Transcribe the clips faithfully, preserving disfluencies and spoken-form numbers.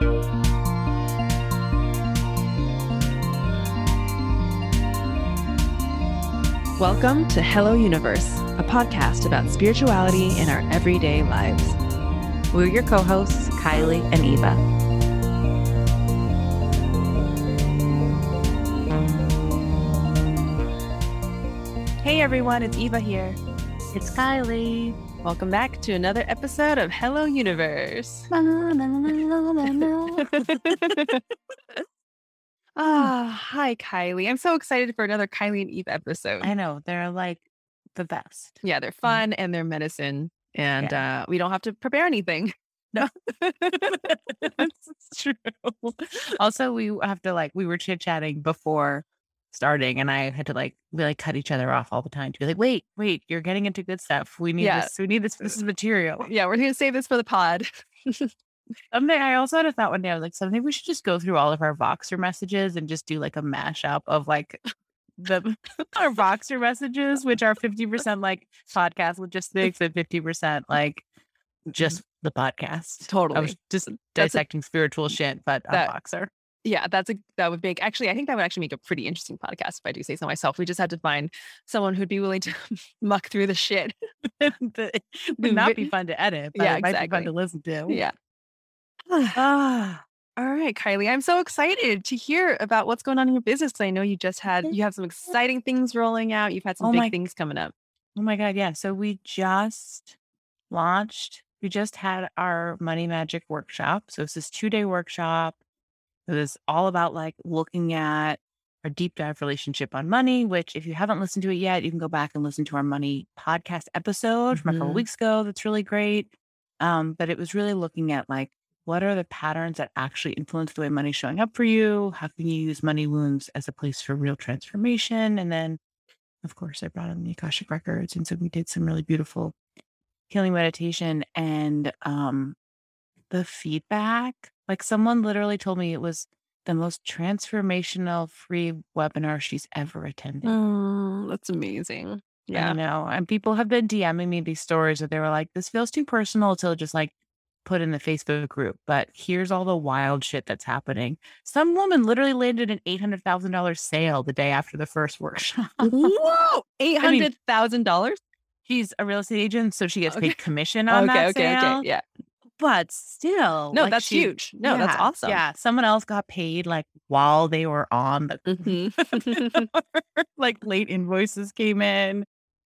Welcome to Hello Universe, a podcast about spirituality in our everyday lives. We're your co-hosts, Kylie and Eva. Hey everyone, it's Eva here. It's Kylie. Welcome back to another episode of Hello Universe. Ah, hi Kylie. I'm so excited for another Kylie and Eve episode. I know, they're like the best. Yeah, they're fun and they're medicine, and yeah. uh, we don't have to prepare anything. No, it's true. Also, we have to like, we were chit chatting before starting, and I had to like, we like cut each other off all the time to be like, wait, wait, you're getting into good stuff. We need yeah. this. We need this. This is material. Yeah, we're going to save this for the pod. Someday, I also had a thought one day. I was like, someday we should just go through all of our Voxer messages and just do like a mashup of like the our Voxer messages, which are fifty percent like podcast logistics and fifty percent like just the podcast. Totally. I was just dissecting a, spiritual shit, but that, on Voxer. Yeah, that's a that would make actually I think that would actually make a pretty interesting podcast if I do say so myself. We just had to find someone who'd be willing to muck through the shit. It would not be fun to edit, but yeah, it might exactly. be fun to listen to. Yeah. ah, all right, Kylie. I'm so excited to hear about what's going on in your business. I know you just had you have some exciting things rolling out. You've had some oh big my, things coming up. Oh my God, yeah. So we just launched, we just had our Money Magic workshop. So it's this two-day workshop. It was all about like looking at our deep dive relationship on money, which if you haven't listened to it yet, you can go back and listen to our money podcast episode mm-hmm. from a couple of weeks ago. That's really great. Um, but it was really looking at like, what are the patterns that actually influence the way money's showing up for you? How can you use money wounds as a place for real transformation? And then, of course, I brought in the Akashic Records. And so we did some really beautiful healing meditation. And um, the feedback, like someone literally told me it was the most transformational free webinar she's ever attended. Oh, that's amazing. Yeah. I know. And people have been DMing me these stories that they were like, this feels too personal to just like put in the Facebook group, but here's all the wild shit that's happening. Some woman literally landed an eight hundred thousand dollars sale the day after the first workshop. Whoa! eight hundred thousand dollars? I mean, she's a real estate agent, so she gets okay. paid commission on okay, that okay, sale. Okay, okay, yeah. But still. No, like that's she, huge. No, yeah, that's awesome. Yeah. Someone else got paid like while they were on the mm-hmm. like late invoices came in.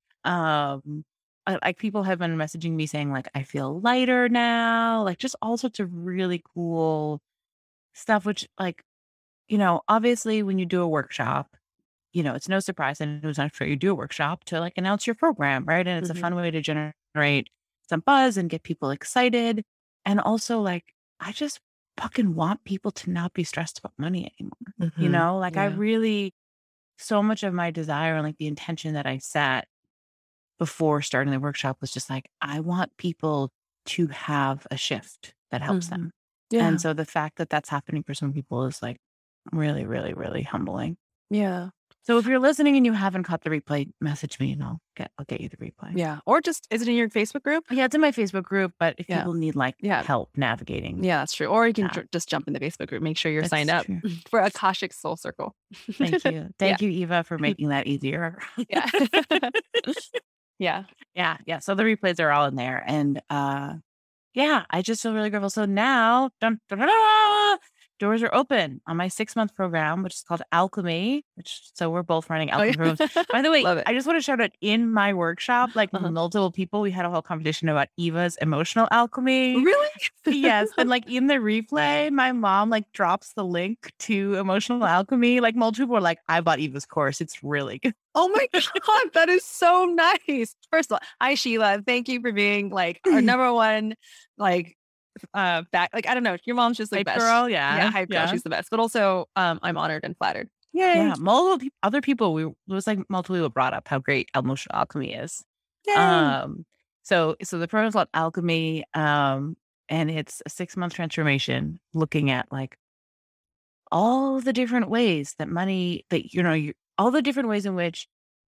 Um Like people have been messaging me saying like, I feel lighter now, like just all sorts of really cool stuff, which like, you know, obviously when you do a workshop, you know, it's no surprise that it was not sure you do a workshop to like announce your program, right? And it's mm-hmm. a fun way to generate some buzz and get people excited. And also like, I just fucking want people to not be stressed about money anymore. Mm-hmm. You know, like yeah. I really, so much of my desire and like the intention that I set before starting the workshop was just like, I want people to have a shift that helps mm-hmm. them. Yeah. And so the fact that that's happening for some people is like really, really, really humbling. Yeah. So if you're listening and you haven't caught the replay, message me and I'll get, I'll get you the replay. Yeah. Or just, is it in your Facebook group? Yeah, it's in my Facebook group, but if yeah. people need like yeah. help navigating. Yeah, that's true. Or you can yeah. j- just jump in the Facebook group. Make sure you're that's signed up true. for Akashic Soul Circle. Thank you. Thank yeah. you, Eva, for making that easier. yeah. Yeah. Yeah. Yeah. So the replays are all in there. And uh yeah, I just feel really grateful. So now dun, dun, dun, dun, doors are open on my six month program, which is called Alchemy, which so we're both running Alchemy oh, yeah. programs. By the way, I just want to shout out in my workshop, like uh-huh. multiple people, we had a whole competition about Eva's emotional alchemy. Really? Yes. And like in the replay, my mom like drops the link to emotional alchemy. Like multiple people were like, I bought Eva's course. It's really good. Oh my God, that is so nice. First of all, hi Sheila. Thank you for being like our number one, like uh back like I don't know, your mom's just like hype best girl, yeah. Yeah, hype girl. Yeah. She's the best. But also um I'm honored and flattered. Yay. Yeah. Multiple pe- other people we it was like multiple people brought up how great emotional alchemy is. Yay. Um so so the program's called Alchemy, um, and it's a six month transformation looking at like all the different ways that money that you know you all the different ways in which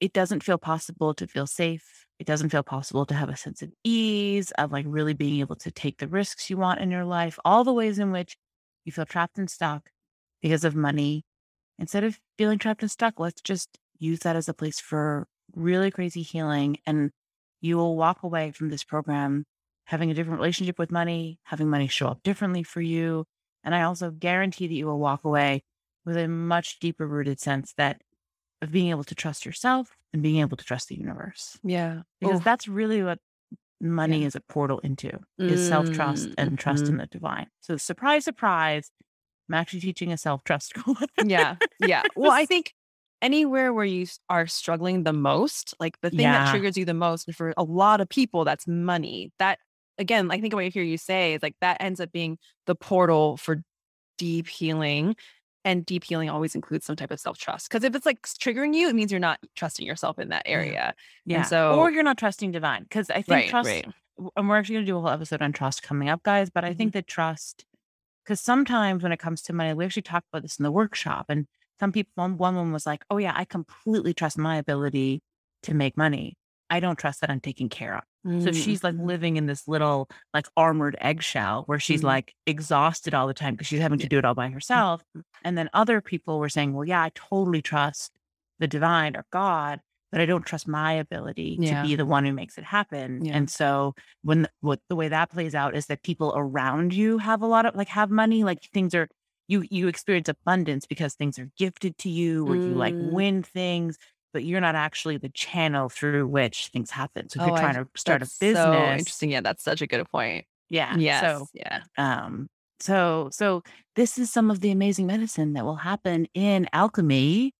it doesn't feel possible to feel safe. It doesn't feel possible to have a sense of ease, of like really being able to take the risks you want in your life, all the ways in which you feel trapped and stuck because of money. Instead of feeling trapped and stuck, let's just use that as a place for really crazy healing. And you will walk away from this program having a different relationship with money, having money show up differently for you. And I also guarantee that you will walk away with a much deeper rooted sense that of being able to trust yourself and being able to trust the universe. Yeah. Because Oh, that's really what money yeah. is a portal into, is self-trust and trust in Mm-hmm. the divine. So surprise, surprise, I'm actually teaching a self-trust course. Yeah. Yeah. Well, I think anywhere where you s- are struggling the most, like the thing that Yeah. triggers you the most, and for a lot of people, that's money. That, again, I think what I hear you say is like that ends up being the portal for deep healing. And deep healing always includes some type of self trust. Because if it's like s- triggering you, it means you're not trusting yourself in that Yeah. area. And Yeah. Or so, you're not trusting divine. Because I think right, trust, right. w- and we're actually going to do a whole episode on trust coming up, guys. But I Mhm. think that trust, because sometimes when it comes to money, we actually talked about this in the workshop. And some people, one, one woman was like, oh, yeah, I completely trust my ability to make money. I don't trust that I'm taken care of. So she's like Mhm. living in this little like armored eggshell where she's Mhm. like exhausted all the time because she's having to Yeah. do it all by herself. And then other people were saying, well, yeah, I totally trust the divine or God, but I don't trust my ability to Yeah. be the one who makes it happen. Yeah. And so when the, what the way that plays out is that people around you have a lot of like have money, like things are you you experience abundance because things are gifted to you or you like Mm. win things, but you're not actually the channel through which things happen. So if you're Oh, trying I to start a that's so business, interesting. Yeah, that's such a good point. yeah. So Yes. Yeah. um so so this is some of the amazing medicine that will happen in alchemy,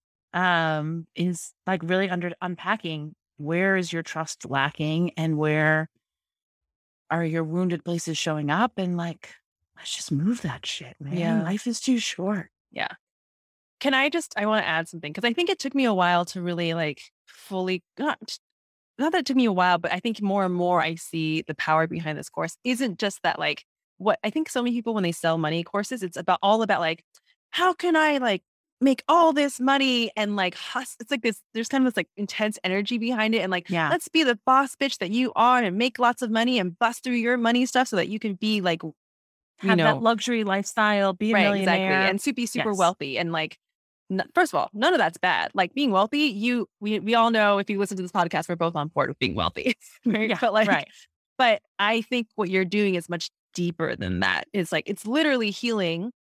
um is like really under unpacking where is your trust lacking and where are your wounded places showing up, and like let's just move that shit, man. Yeah. Life is too short. Yeah. Can I just I want to add something because I think it took me a while to really like fully not not that it took me a while, but I think more and more I see the power behind this course isn't just that like what I think so many people when they sell money courses, it's about all about like, how can I like make all this money and like hus it's like this, there's kind of this like intense energy behind it. And like, Yeah. let's be the boss bitch that you are and make lots of money and bust through your money stuff so that you can be like, you Have that know, luxury lifestyle, be a right, exactly. millionaire. And super, super Yes. wealthy. And like, n- first of all, none of that's bad. Like being wealthy, you, we, we all know if you listen to this podcast, we're both on board with being wealthy. Right. Yeah. But like, Right. but I think what you're doing is much deeper than that. It's like, it's literally healing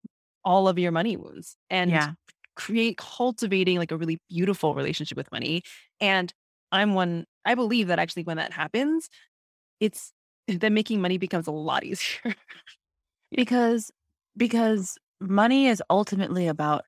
all of your money wounds and Yeah. create cultivating like a really beautiful relationship with money. And I'm one, I believe that actually when that happens, it's then making money becomes a lot easier. Yeah. Because because money is ultimately about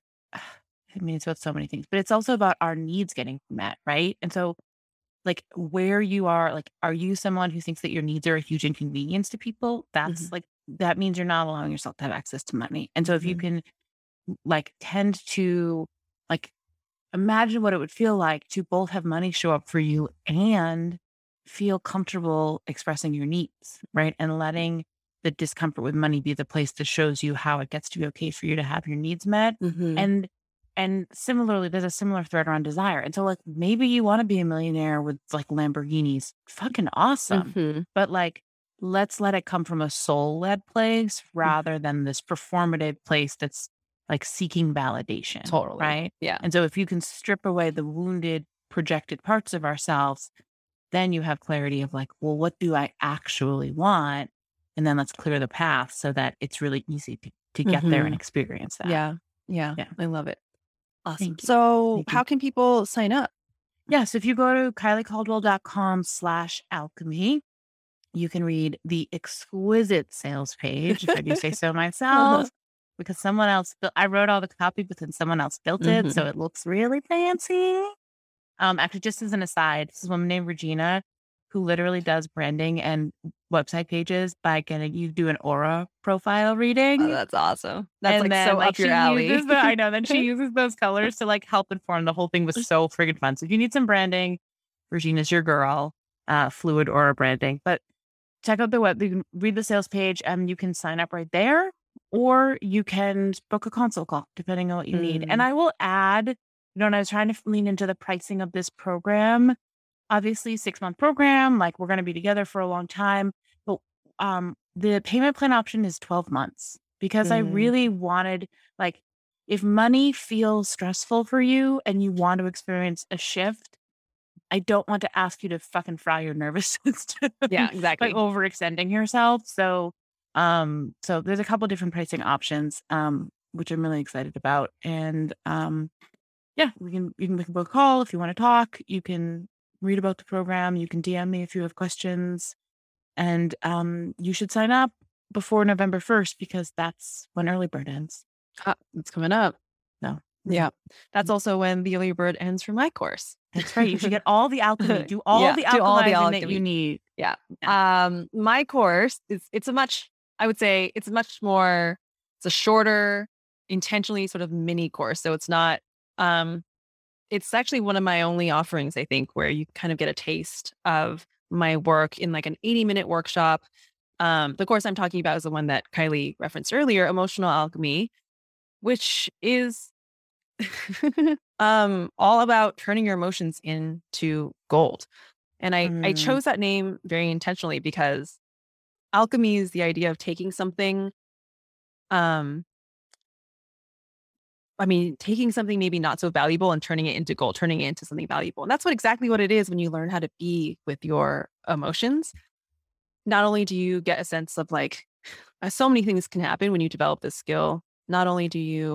I mean, it's about so many things, but it's also about our needs getting met, right? And so like where you are, like, are you someone who thinks that your needs are a huge inconvenience to people? That's Mhm. like that means you're not allowing yourself to have access to money. And so if you Mhm. can like tend to like imagine what it would feel like to both have money show up for you and feel comfortable expressing your needs, right? And letting the discomfort with money be the place that shows you how it gets to be okay for you to have your needs met. Mhm. And and similarly, there's a similar thread around desire. And so like maybe you want to be a millionaire with like Lamborghinis. Fucking awesome. Mhm. But like let's let it come from a soul-led place Mhm. rather than this performative place that's like seeking validation, Totally. right? Yeah. And so if you can strip away the wounded, projected parts of ourselves, then you have clarity of like, well, what do I actually want? And then let's clear the path so that it's really easy to, to get there and Mhm. experience that. Yeah. Yeah. Yeah. I love it. Awesome. Thank you. So Thank you. how can people sign up? Yeah. So if you go to kyliecaldwell.com slash alchemy, you can read the exquisite sales page, if I do say so myself, because someone else built, I wrote all the copy, but then someone else built it. So Mhm. it looks really fancy. Um, actually, just as an aside, this is a woman named Regina who literally does branding and website pages by getting you do an aura profile Oh, reading. that's awesome. That's And like then so like up your she alley. uses the, I know, then she uses those colors to like help inform. The whole thing was so friggin' fun. So if you need some branding, Regina's your girl, uh, fluid aura branding. But check out the web, you can read the sales page and you can sign up right there, or you can book a consult call depending on what you need. And Mm. I will add You know, and I was trying to lean into the pricing of this program. Obviously, six month program, like we're going to be together for a long time. But um, the payment plan option is twelve months because I Mm, really wanted, like, if money feels stressful for you and you want to experience a shift, I don't want to ask you to fucking fry your nervous system yeah, by exactly. overextending yourself. So, um, so there's a couple different pricing options, um, which I'm really excited about. And um, yeah, we can you can we can book a call if you want to talk. You can read about the program. You can D M me if you have questions. And um, you should sign up before November first because that's when early bird ends. Ah, it's coming up. So Yeah. mhm. That's also when the early bird ends for my course. That's right. You should get all the alchemy. Do all Yeah, the do all the alchemizing that you alchemy. need. Yeah. Yeah. Um, my course is it's a much I would say it's much more it's a shorter, intentionally sort of mini course. So it's not um it's actually one of my only offerings, I think, where you kind of get a taste of my work in like an eighty minute workshop. Um, the course I'm talking about is the one that Kylie referenced earlier, Emotional Alchemy, which is um, all about turning your emotions into gold. And I, I Mm, chose that name very intentionally because alchemy is the idea of taking something, um, I mean, taking something maybe not so valuable and turning it into gold, turning it into something valuable. And that's what exactly what it is when you learn how to be with your emotions. Not only do you get a sense of like, uh, so many things can happen when you develop this skill. Not only do you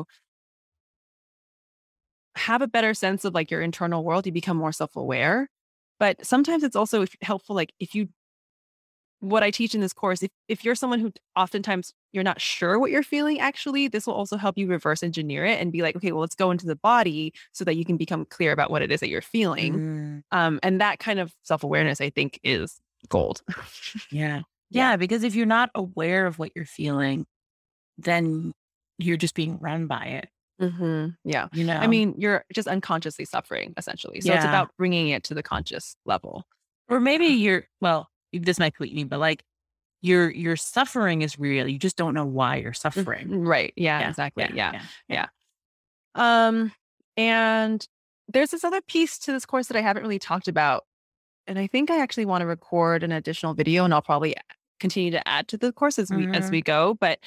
have a better sense of like your internal world, you become more self-aware. But sometimes it's also if- helpful, like if you, what I teach in this course, if, if you're someone who oftentimes you're not sure what you're feeling, actually, this will also help you reverse engineer it and be like, okay, well, let's go into the body so that you can become clear about what it is that you're feeling. mm, Um, and that kind of self-awareness, I think, is gold. yeah. Yeah. Yeah. Because if you're not aware of what you're feeling, then you're just being run by it, Hmm. Yeah. you I know? mean, you're just unconsciously suffering, essentially. So it's Yeah. about bringing it to the conscious level. Or maybe you're, well, this might be what you mean, but like your your suffering is real. You just don't know why you're Mhm. suffering. Right. Yeah, Yeah. exactly. Yeah. Yeah. Yeah. Yeah. Yeah. Um, and there's this other piece to this course that I haven't really talked about. And I think I actually want to record an additional video and I'll probably continue to add to the course as we as Mhm. we go. But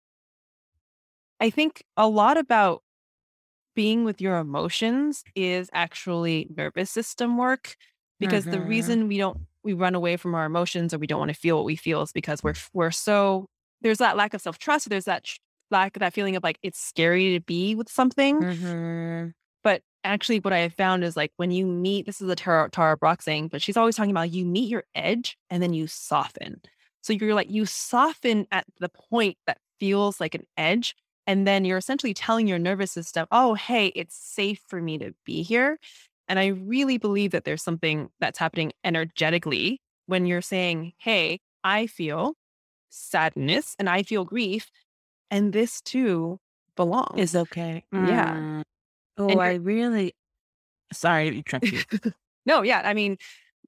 I think a lot about being with your emotions is actually nervous system work because the Mhm. reason we don't we run away from our emotions or we don't want to feel what we feel is because we're we're so there's that lack of self-trust, there's that sh- lack that feeling of like it's scary to be with something. Mhm. But actually what I have found is like when you meet, this is a Tara, Tara Brach saying, but she's always talking about you meet your edge and then you soften. So you're like, you soften at the point that feels like an edge. And then you're essentially telling your nervous system, oh, hey, it's safe for me to be here. And I really believe that there's something that's happening energetically when you're saying, hey, I feel sadness and I feel grief. And this too Is belongs. okay. Yeah. Mm. Oh, And I you're, really sorry to interrupt you. no, yeah. I mean,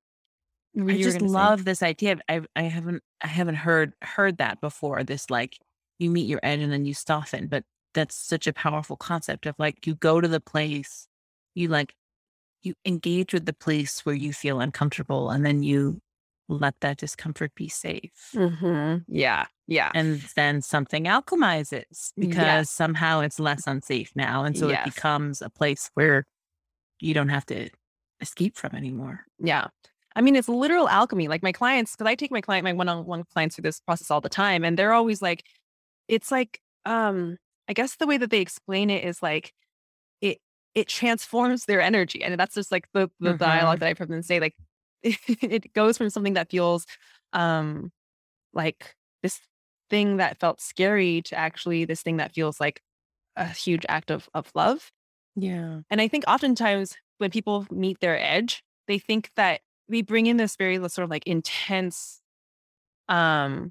I you were just gonna say. love this idea. I I haven't I haven't heard heard that before. This like you meet your edge and then you soften, but that's such a powerful concept of like you go to the place, you like you engage with the place where you feel uncomfortable, and then you let that discomfort be safe. Mhm. Yeah, yeah. And then something alchemizes because Yes, somehow it's less unsafe now. And so it yes. becomes a place where you don't have to escape from anymore. Yeah. I mean, it's literal alchemy. Like my clients, because I take my client, my one-on-one clients through this process all the time, and they're always like, it's like, um, I guess the way that they explain it is like it it transforms their energy. And that's just like the the dialogue Hmm. that I've heard them say. Like it goes from something that feels um like this thing that felt scary to actually this thing that feels like a huge act of of love. Yeah. And I think oftentimes when people meet their edge, they think that we bring in this very sort of like intense, um,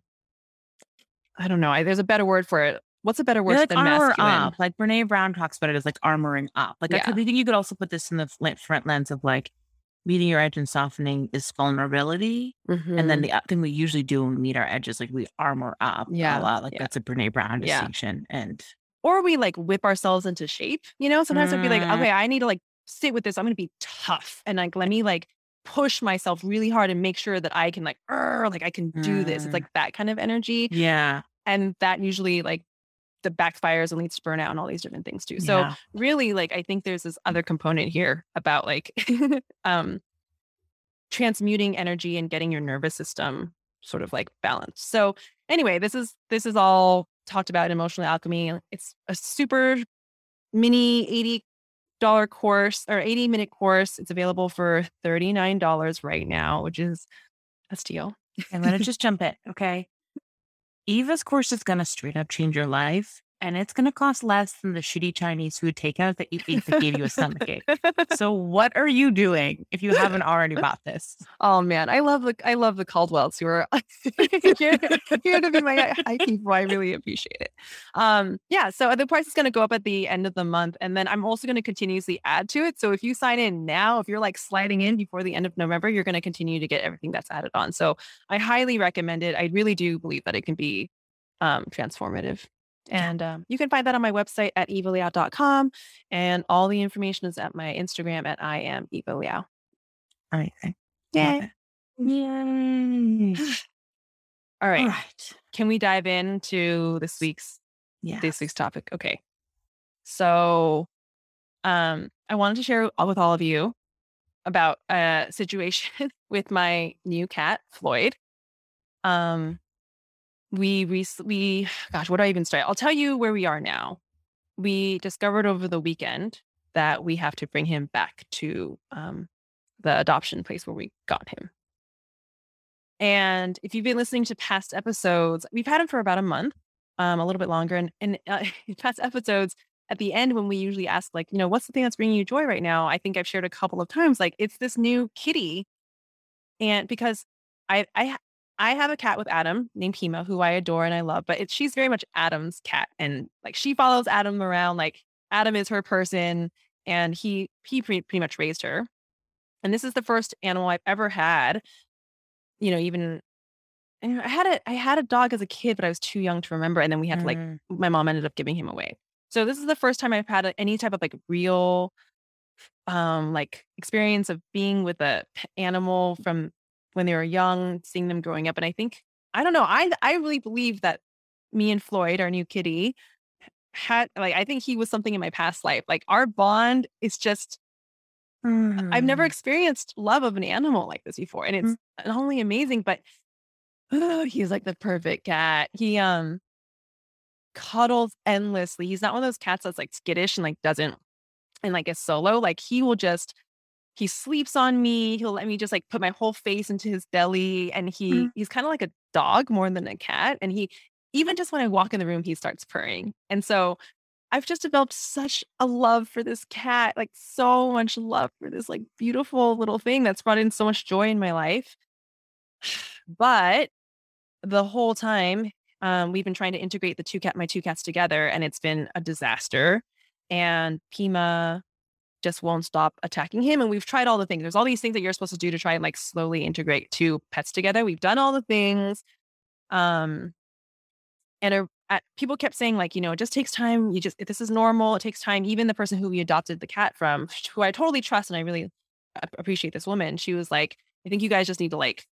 I don't know. I, there's a better word for it. What's a better You're word like than armor masculine? up. Like Brene Brown talks about it as like armoring up. Like I Yeah. could I think you could also put this in the fl- front lens of like meeting your edge and softening is vulnerability. And then Hmm. the o- thing we usually do when we meet our edges, like we armor up a Yeah. lot. Like Yeah. that's a Brene Brown Yeah. distinction. And or we like whip ourselves into shape, you know? Sometimes I'd be like, Mm, okay, I need to like sit with this. I'm going to be tough. And like, let me like push myself really hard and make sure that I can like, "Arr," like I can do this. It's mm, like that kind of energy. yeah. And that usually like the backfires and leads to burnout and all these different things too. So Yeah. really like, I think there's this other component here about like, um, transmuting energy and getting your nervous system sort of like balanced. So anyway, this is this is all talked about in Emotional Alchemy. It's a super mini eighty dollars course or eighty minute course. It's available for thirty-nine dollars right now, which is a steal. I'm gonna just jump in, okay? Eva's course is gonna straight up change your life, and it's gonna cost less than the shitty Chinese food takeout that you ate that gave you a stomachache. So what are you doing if you haven't already bought this? Oh man, I love the I love the Caldwells who are here, here to be my high people. I really appreciate it. Um, yeah, so the price is going to go up at the end of the month, and then I'm also going to continuously add to it. So if you sign in now, if you're like sliding in before the end of November, you're going to continue to get everything that's added on. So I highly recommend it. I really do believe that it can be um, transformative. Yeah. And um, you can find that on my website at eva liao dot com. And all the information is at my Instagram at I am Eva Liao. Amazing. Love Yay. it. Yay. All All right. right. Can we dive into this week's Yeah. this week's topic? Okay. So um I wanted to share all- with all of you about a situation with my new cat, Floyd. Um we recently, gosh, what do I even start? I'll tell you where we are now. We discovered over the weekend that we have to bring him back to um the adoption place where we got him. And if you've been listening to past episodes, we've had him for about a month, um, a little bit longer. And, and uh, in past episodes, at the end, when we usually ask, like, you know, what's the thing that's bringing you joy right now? I think I've shared a couple of times, like, it's this new kitty. And because I, I, ha- I have a cat with Adam named Pima, who I adore and I love, but it's she's very much Adam's cat, and like she follows Adam around, like Adam is her person, and he he pretty, pretty much raised her. And this is the first animal I've ever had, you know, even and I had a I had a dog as a kid, but I was too young to remember, and then we had to, like Mm, my mom ended up giving him away. So this is the first time I've had a any type of, like, real, um, like, experience of being with a p animal from when they were young, seeing them growing up, and I think I don't know, I I really believe that me and Floyd, our new kitty, had like, I think he was something in my past life. Like, our bond is just I've never mm, experienced love of an animal like this before, and mm, it's not only amazing, but oh, he's like the perfect cat. He, um, cuddles endlessly. He's not one of those cats that's, like, skittish and, like, doesn't and, like, is solo. Like, he will just he sleeps on me. He'll let me just, like, put my whole face into his belly, and he mm. he's kinda like a dog more than a cat, and he even just when I walk in the room, he starts purring. And so, I've just developed such a love for this cat, like, so much love for this, like, beautiful little thing that's brought in so much joy in my life. But the whole time, um, we've been trying to integrate the two cat my two cats together, and it's been a disaster. And Pima just won't stop attacking him. And we've tried all the things. There's all these things that you're supposed to do to try and like slowly integrate two pets together. We've done all the things. Um, and uh, at, people kept saying, like, you know, it just takes time. You just, this is normal. It takes time. Even the person who we adopted the cat from, who I totally trust and I really a- appreciate this woman, she was like, I think you guys just need to like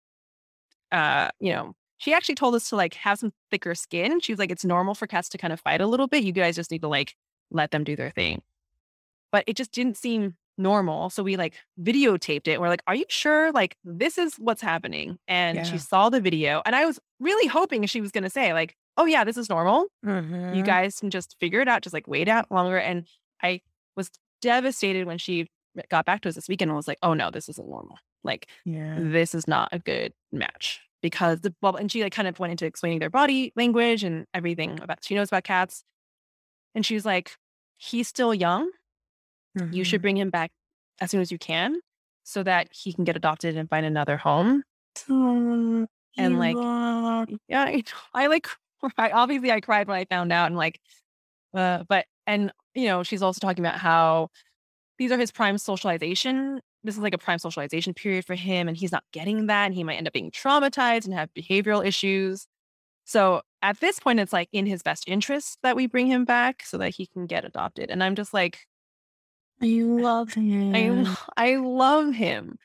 uh, you know, she actually told us to like have some thicker skin. She was like, it's normal for cats to kind of fight a little bit. You guys just need to like let them do their thing. But it just didn't seem normal. So we like videotaped it. We're like, are you sure? Like, this is what's happening. And she Yeah. saw the video. And I was really hoping she was going to say, like, oh, yeah, this is normal. You Mhm. guys can just figure it out. Just like wait out longer. And I was devastated when she got back to us this weekend and was like, oh, no, this isn't normal. Like, Yeah. this is not a good match because the well, and she like kind of went into explaining their body language and everything about she knows about cats. And she's like, he's still young. You should Mhm. bring him back as soon as you can so that he can get adopted and find another home. Oh, And like, Eva. yeah, I, I like, I, obviously I cried when I found out and like, uh, but, and, you know, she's also talking about how these are his prime socialization. This is like a prime socialization period for him, and he's not getting that, and he might end up being traumatized and have behavioral issues. So at this point, it's like in his best interest that we bring him back so that he can get adopted. And I'm just like, I love him. I, I love him.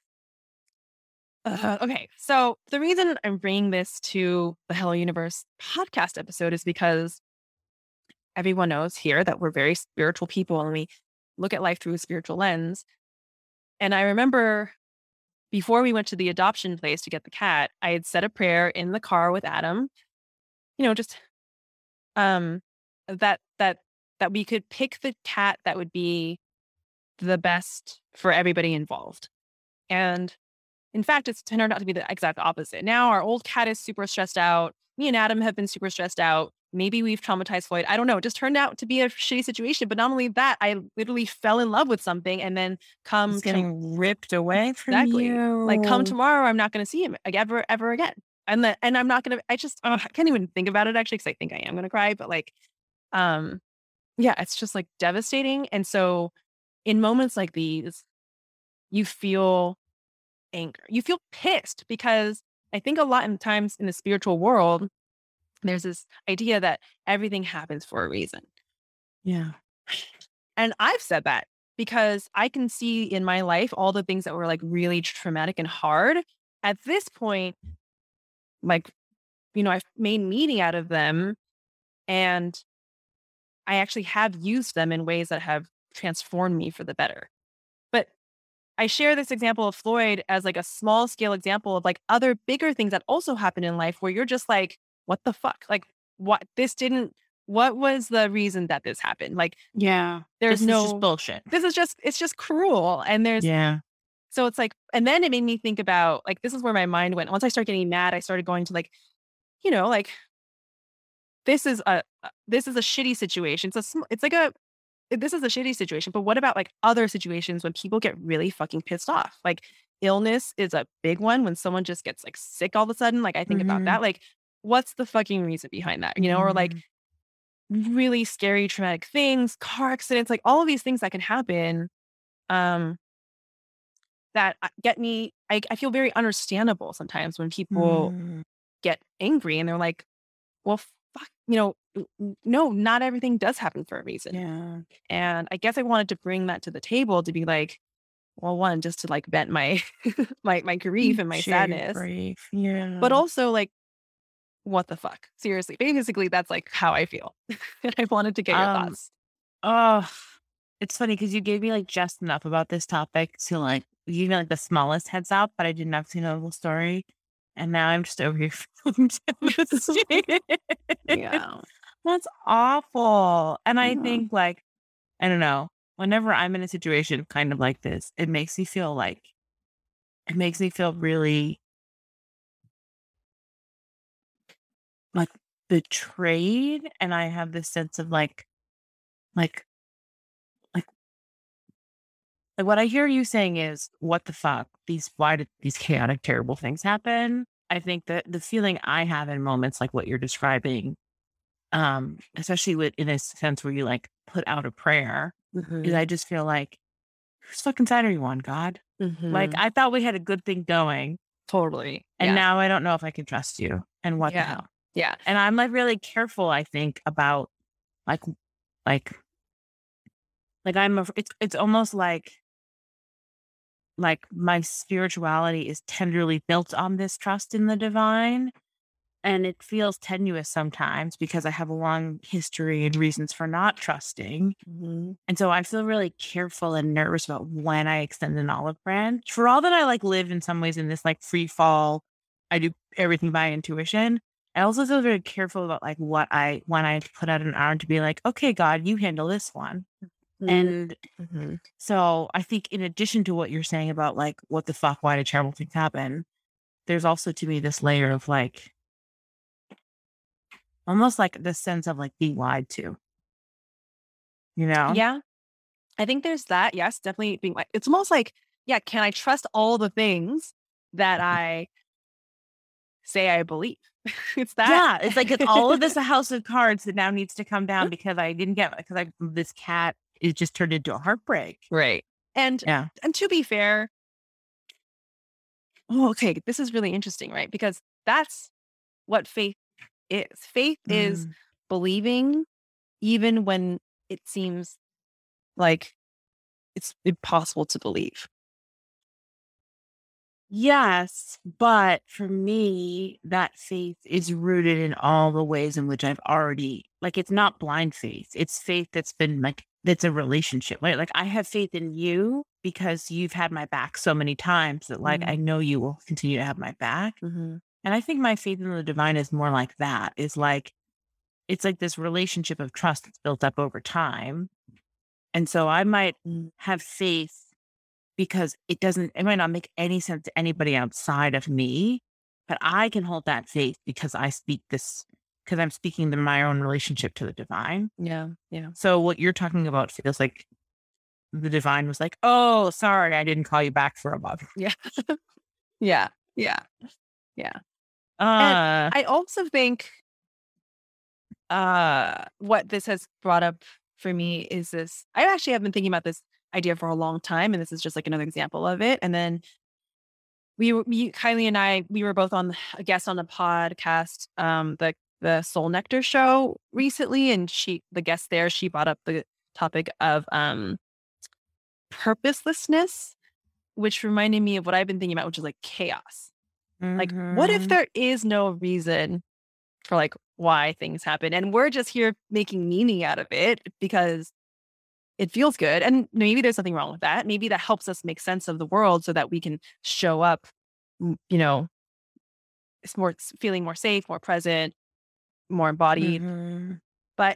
Uh, okay. So the reason I'm bringing this to the Hello Universe podcast episode is because everyone knows here that we're very spiritual people and we look at life through a spiritual lens. And I remember before we went to the adoption place to get the cat, I had said a prayer in the car with Adam, you know, just um that that that we could pick the cat that would be the best for everybody involved. And in fact, it's turned out to be the exact opposite. Now our old cat is super stressed out. Me and Adam have been super stressed out. Maybe we've traumatized Floyd. I don't know. It just turned out to be a shitty situation. But not only that, I literally fell in love with something and then come He's to- getting ripped away from exactly. you. Like come tomorrow, I'm not going to see him like, ever, ever again. And then, and I'm not going to, I just, uh, I can't even think about it actually, because I think I am going to cry. But like, um, yeah, it's just like devastating. And so in moments like these, you feel anger, you feel pissed, because I think a lot of times in the spiritual world, there's this idea that everything happens for a reason. Yeah. And I've said that because I can see in my life all the things that were like really traumatic and hard. At this point, like, you know, I've made meaning out of them, and I actually have used them in ways that have transformed me for the better. But I share this example of Floyd as like a small scale example of like other bigger things that also happen in life where you're just like, what the fuck? Like, what this didn't, what was the reason that this happened? Like, Yeah. there's this no, is just bullshit. This is just, it's just cruel. And there's, Yeah. so it's like, and then it made me think about like, this is where my mind went. Once I started getting mad, I started going to like, you know, like, this is a, this is a shitty situation. It's a, sm- it's like a, this is a shitty situation, but what about like other situations when people get really fucking pissed off? Like illness is a big one when someone just gets like sick all of a sudden. Like I think about Mhm. that. Like, what's the fucking reason behind that? You know, or like really scary, traumatic things, car accidents, like all of these things that can happen. Um, that uh, get me, I, I feel very understandable sometimes when people Mm. get angry and they're like, well, fuck, you know, n- n- no, not everything does happen for a reason. Yeah. And I guess I wanted to bring that to the table to be like, well, one, just to like vent my my my grief and my Share your sadness, grief. Yeah. but also like, what the fuck? Seriously, basically, that's like how I feel, and I wanted to get your Um, thoughts. Oh, it's funny because you gave me like just enough about this topic to like you gave me like the smallest heads up, but I didn't have to know the whole story. And now I'm just over here feeling devastated. Yeah, That's awful. And I Yeah. think like, I don't know, whenever I'm in a situation kind of like this, it makes me feel like it makes me feel really like betrayed. And I have this sense of like like like Like what I hear you saying is, what the fuck? These why did these chaotic, terrible things happen? I think that the feeling I have in moments like what you're describing, um, especially with in a sense where you like put out a prayer, is I just feel like, whose fucking side are you on, God? Like Mhm. I thought we had a good thing going, Totally. and Yeah. now I don't know if I can trust you. And what the Yeah. hell? Yeah. And I'm like really careful, I think, about like like like I'm a, it's it's almost like like my spirituality is tenderly built on this trust in the divine. And it feels tenuous sometimes because I have a long history and reasons for not trusting. Mhm. And so I feel really careful and nervous about when I extend an olive branch. For all that I like live in some ways in this like free fall, I do everything by intuition. I also feel very careful about like what I, when I put out an arm to be like, okay, God, you handle this one. And Mhm. so I think in addition to what you're saying about like, what the fuck, why did terrible things happen? There's also to me this layer of like, almost like the sense of like being lied to, you know? Yeah. I think there's that. Yes, definitely being like, it's almost like, yeah, can I trust all the things that I say I believe? It's that. Yeah. It's like, it's all of this a house of cards that now needs to come down because I didn't get, because I, this cat is just turned into a heartbreak. Right. And Yeah. and to be fair, oh, okay, this is really interesting, right? Because that's what faith is. Faith is Mm. believing even when it seems like it's impossible to believe. Yes, but for me, that faith is rooted in all the ways in which I've already like it's not blind faith. It's faith that's been like that's a relationship. Right? Like I have faith in you because you've had my back so many times that like I Mm, know you will continue to have my back. mhm, And I think my faith in the divine is more like that. Is like it's like this relationship of trust that's built up over time. And so I might mm. have faith because it doesn't it might not make any sense to anybody outside of me, but I can hold that faith because I speak this because I'm speaking to my own relationship to the divine. Yeah, yeah, So what you're talking about feels like the divine was like, "Oh, sorry, I didn't call you back for a month." yeah, yeah, yeah, yeah. And Uh, I also think uh what this has brought up for me is this I actually have been thinking about this idea for a long time, and this is just like another example of it. And then we were me, Kylie and I, we were both on a guest on a podcast, um, the the Soul Nectar show recently, and she the guest there, she brought up the topic of um purposelessness, which reminded me of what I've been thinking about, which is like chaos. Like, what if mhm. there is no reason for like why things happen, and we're just here making meaning out of it because it feels good? And maybe there's something wrong with that. Maybe that helps us make sense of the world so that we can show up, m- you know, it's more it's feeling more safe, more present, more embodied. Mhm. But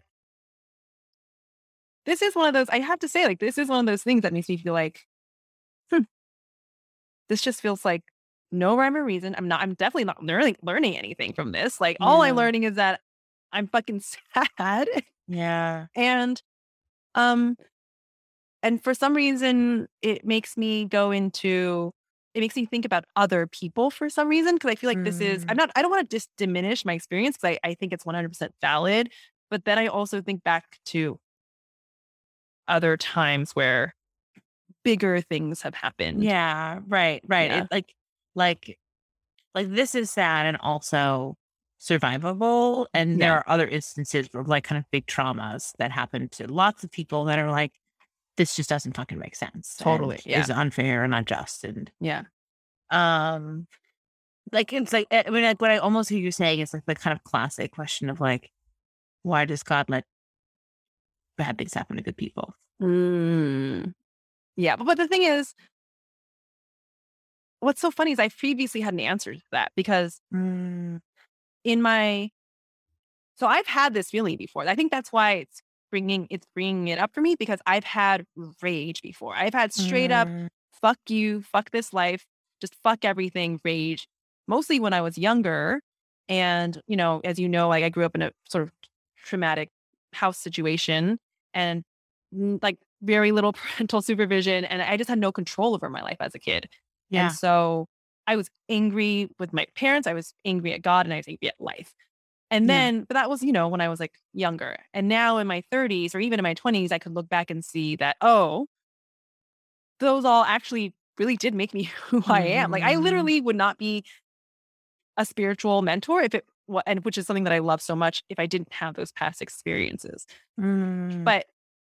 this is one of those, I have to say, like, this is one of those things that makes me feel like, hmm, this just feels like no rhyme or reason. I'm not, I'm definitely not learning learning anything from this. Like, all I'm Yeah. learning is that I'm fucking sad. Yeah. And um and for some reason it makes me go into it makes me think about other people for some reason, because I feel like this is I'm Mm. not I don't want to just diminish my experience because I, I think it's one hundred percent valid. But then I also think back to other times where bigger things have happened. Yeah, right, right. Yeah. It like like like this is sad and also survivable. And there Yeah. are other instances of like kind of big traumas that happen to lots of people that are like, this just doesn't fucking make sense and Totally. Yeah. is unfair and unjust. And Yeah. um like it's like I mean like what I almost hear you saying is like the kind of classic question of like, why does God let bad things happen to good people? Mm. Yeah. But, but the thing is, what's so funny is I previously had an answer to that because Mm, in my so I've had this feeling before. I think that's why it's bringing it's bringing it up for me, because I've had rage before. I've had straight up mm, fuck you, fuck this life, just fuck everything rage. Mostly when I was younger, and you know, as you know, like I grew up in a sort of traumatic house situation, and mm, like very little parental supervision, and I just had no control over my life as a kid. And yeah. so I was angry with my parents, I was angry at God, and I was angry at life. And Yeah. then but that was, you know, when I was, like, younger. And now in my thirties or even in my twenties, I could look back and see that, oh, those all actually really did make me who I am. Like, I Mhm. literally would not be a spiritual mentor if it wa and which is something that I love so much, if I didn't have those past experiences. Mm. But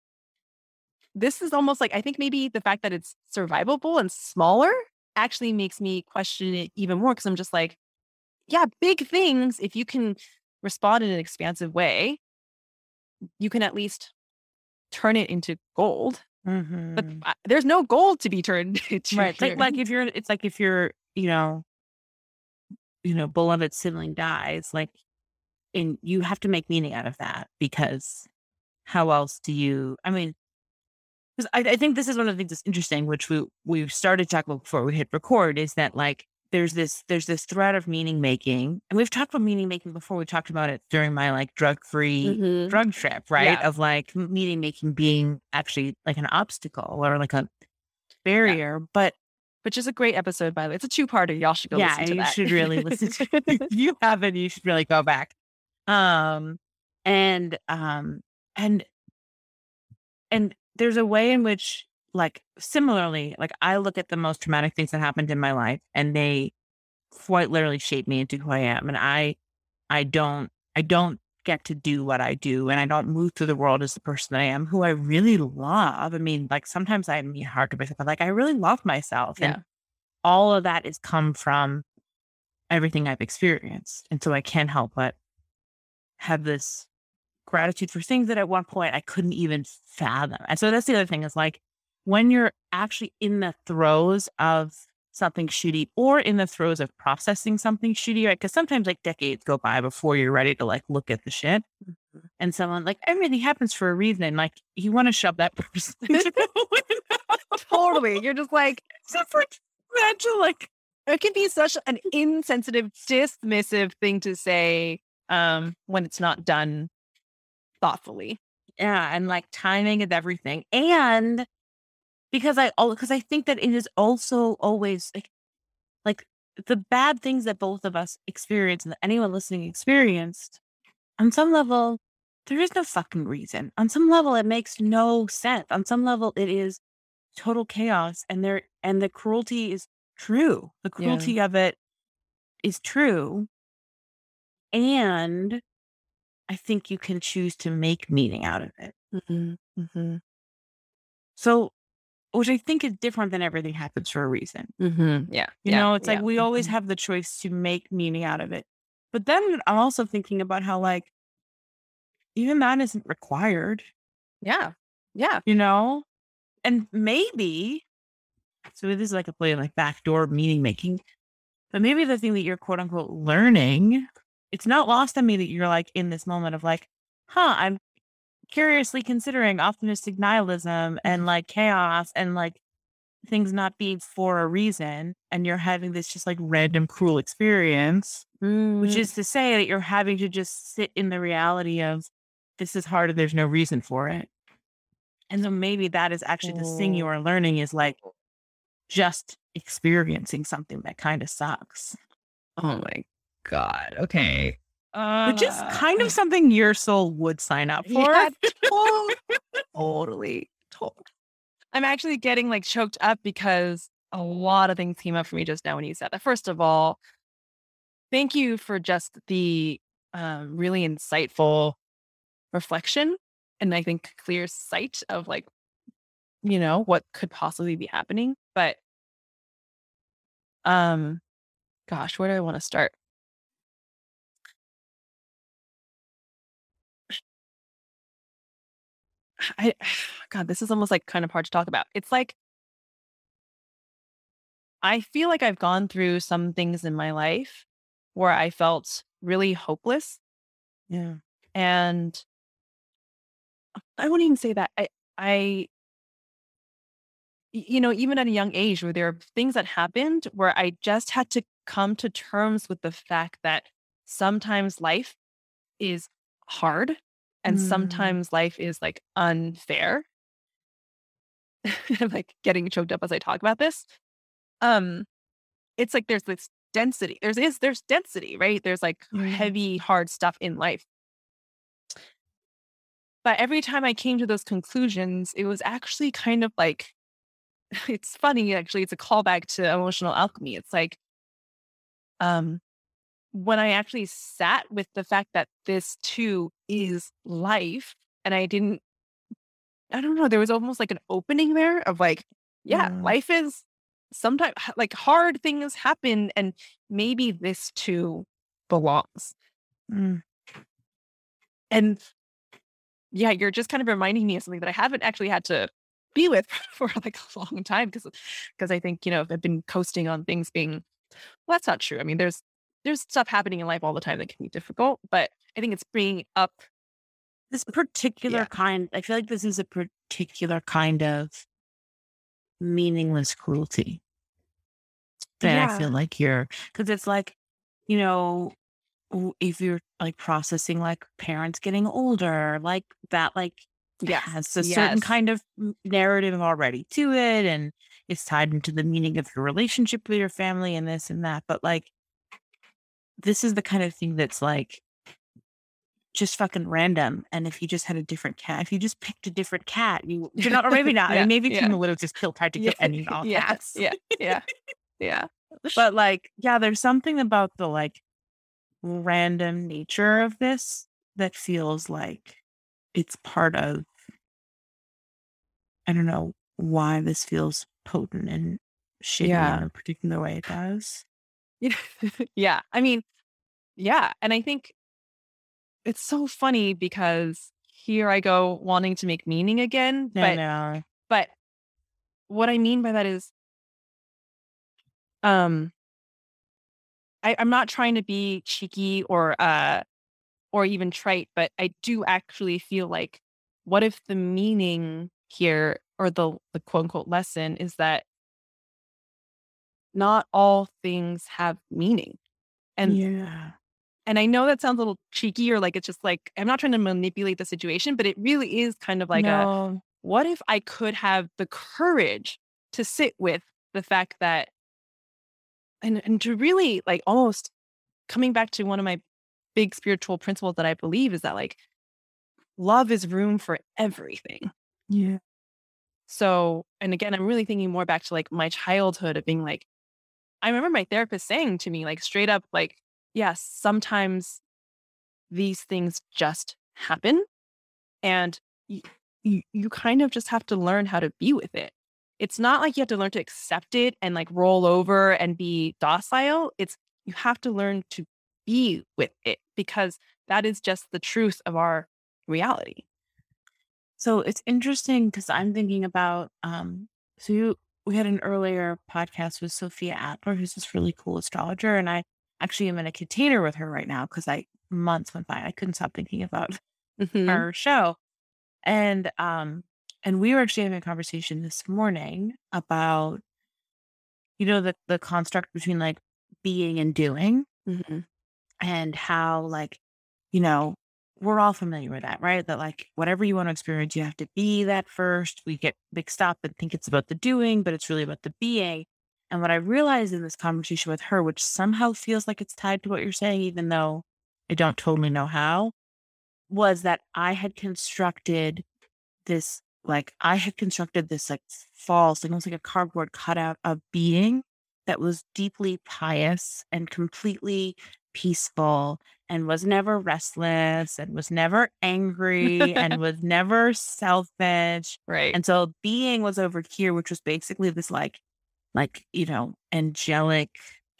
this is almost like I think maybe the fact that it's survivable and smaller actually makes me question it even more, because 'cause I'm just like, yeah, big things, if you can respond in an expansive way, you can at least turn it into gold. But Mhm. uh, there's no gold to be turned into Right. It's like here. like if you're it's like if you're, you know, you know, beloved sibling dies, like and you have to make meaning out of that because how else do you I mean, 'cause I, I think this is one of the things that's interesting, which we we started talking about before we hit record, is that like there's this there's this thread of meaning making. And we've talked about meaning making before. We talked about it during my like drug free Mhm. drug trip, right? Yeah, Of like m- meaning making being actually like an obstacle or like a yeah. barrier. But Which is a great episode, by the way. It's a two-parter. Y'all should go yeah, listen and to you that. should really listen to if you haven't, you should really go back. Um and um and and there's a way in which like similarly, like I look at the most traumatic things that happened in my life and they quite literally shape me into who I am. And I I don't I don't get to do what I do and I don't move through the world as the person that I am, who I really love. I mean, like sometimes I'm being hard to myself, but like I really love myself. And Yeah. all of that has come from everything I've experienced. And so I can't help but have this gratitude for things that at one point I couldn't even fathom. And so that's the other thing is like when you're actually in the throes of something shitty or in the throes of processing something shitty, right? Because sometimes like decades go by before you're ready to like look at the shit. Mm-hmm. And someone like everything happens for a reason. Like you want to shove that person. Totally. You're just like, imagine like it can be such an insensitive, dismissive thing to say um, when it's not done thoughtfully. Yeah. And like timing is everything. And because I, because I think that it is also always like, like the bad things that both of us experience and that anyone listening experienced, on some level, there is no fucking reason. On some level, it makes no sense. On some level, it is total chaos. And there, and the cruelty is true. The cruelty yeah. of it is true. And I think you can choose to make meaning out of it. Mm-hmm. Mm-hmm. So, which I think is different than everything happens for a reason. Mm-hmm. Yeah. You yeah. know, it's yeah. like we mm-hmm. always have the choice to make meaning out of it. But then I'm also thinking about how, like, even that isn't required. Yeah. Yeah. You know? And maybe, so this is like a play like backdoor meaning making, but maybe the thing that you're quote unquote learning, it's not lost on me that you're like in this moment of like, huh, I'm curiously considering optimistic nihilism and like chaos and like things not being for a reason. And you're having this just like random cruel experience, mm. which is to say that you're having to just sit in the reality of this is hard and there's no reason for it. And so maybe that is actually the thing you are learning is like just experiencing something that kind of sucks. Oh my God. Okay. Uh, Which is kind of something your soul would sign up for. Yeah, totally. Totally. I'm actually getting like choked up because a lot of things came up for me just now when you said that. First of all, thank you for just the um, really insightful reflection and I think clear sight of like, you know, what could possibly be happening. But, um, gosh, where do I want to start? I, God, this is almost like kind of hard to talk about. It's like, I feel like I've gone through some things in my life where I felt really hopeless. Yeah. And I wouldn't even say that. I, I, you know, even at a young age where there are things that happened where I just had to come to terms with the fact that sometimes life is hard and mm. sometimes life is like unfair. I'm like getting choked up as I talk about this. Um, it's like there's this density. There's is there's density, right? There's like mm. heavy, hard stuff in life. But every time I came to those conclusions, it was actually kind of like, it's funny, actually, it's a callback to emotional alchemy. It's like, um, when I actually sat with the fact that this too is life, and I didn't, I don't know, there was almost like an opening there of like, yeah, mm. life is sometimes like hard things happen, and maybe this too belongs. Mm. And yeah, you're just kind of reminding me of something that I haven't actually had to be with for like a long time because because I think, you know, I've been coasting on things being, well, that's not true. I mean, there's there's stuff happening in life all the time that can be difficult, but I think it's bringing up this particular yeah. kind. I feel like this is a particular kind of meaningless cruelty that yeah. I feel like you're, because it's like, you know, if you're like processing like parents getting older, like that, like yes. has a yes. certain kind of narrative already to it, and it's tied into the meaning of your relationship with your family and this and that. But like, this is the kind of thing that's like just fucking random. And if you just had a different cat, if you just picked a different cat, you you're not, or maybe not. yeah. I mean, maybe yeah. King would have just killed, tried to kill yeah. any all yeah. cats. Yeah, yeah, yeah. But like, yeah, there's something about the like random nature of this that feels like it's part of, I don't know why this feels potent and shitty in Yeah. a particular way it does. Yeah. I mean, yeah. And I think it's so funny because here I go wanting to make meaning again. Yeah, But, no. but what I mean by that is, um, I, I'm not trying to be cheeky or, uh, or even trite, but I do actually feel like, what if the meaning here or the, the quote unquote lesson is that not all things have meaning. And Yeah. and I know that sounds a little cheeky or like it's just like I'm not trying to manipulate the situation, but it really is kind of like a No. what if I could have the courage to sit with the fact that and and to really like almost coming back to one of my big spiritual principles that I believe is that like love is room for everything. Yeah. So, and again, I'm really thinking more back to like my childhood of being like, I remember my therapist saying to me, like straight up, like, yes, sometimes these things just happen and you, you, you kind of just have to learn how to be with it. It's not like you have to learn to accept it and like roll over and be docile. It's you have to learn to be with it because that is just the truth of our reality. So it's interesting because I'm thinking about um so you we had an earlier podcast with Sophia Adler, who's this really cool astrologer, and I actually am in a container with her right now because I months went by. I couldn't stop thinking about Hmm. our show. And um and we were actually having a conversation this morning about, you know, the the construct between like being and doing Hmm. and how like, you know, we're all familiar with that, right? That like whatever you want to experience, you have to be that first. We get mixed up and think it's about the doing, but it's really about the being. And what I realized in this conversation with her, which somehow feels like it's tied to what you're saying, even though I don't totally know how, was that I had constructed this, like, I had constructed this like false, like almost like a cardboard cutout of being that was deeply pious and completely peaceful and was never restless and was never angry and was never selfish. Right. And so being was over here, which was basically this like, like, you know, angelic,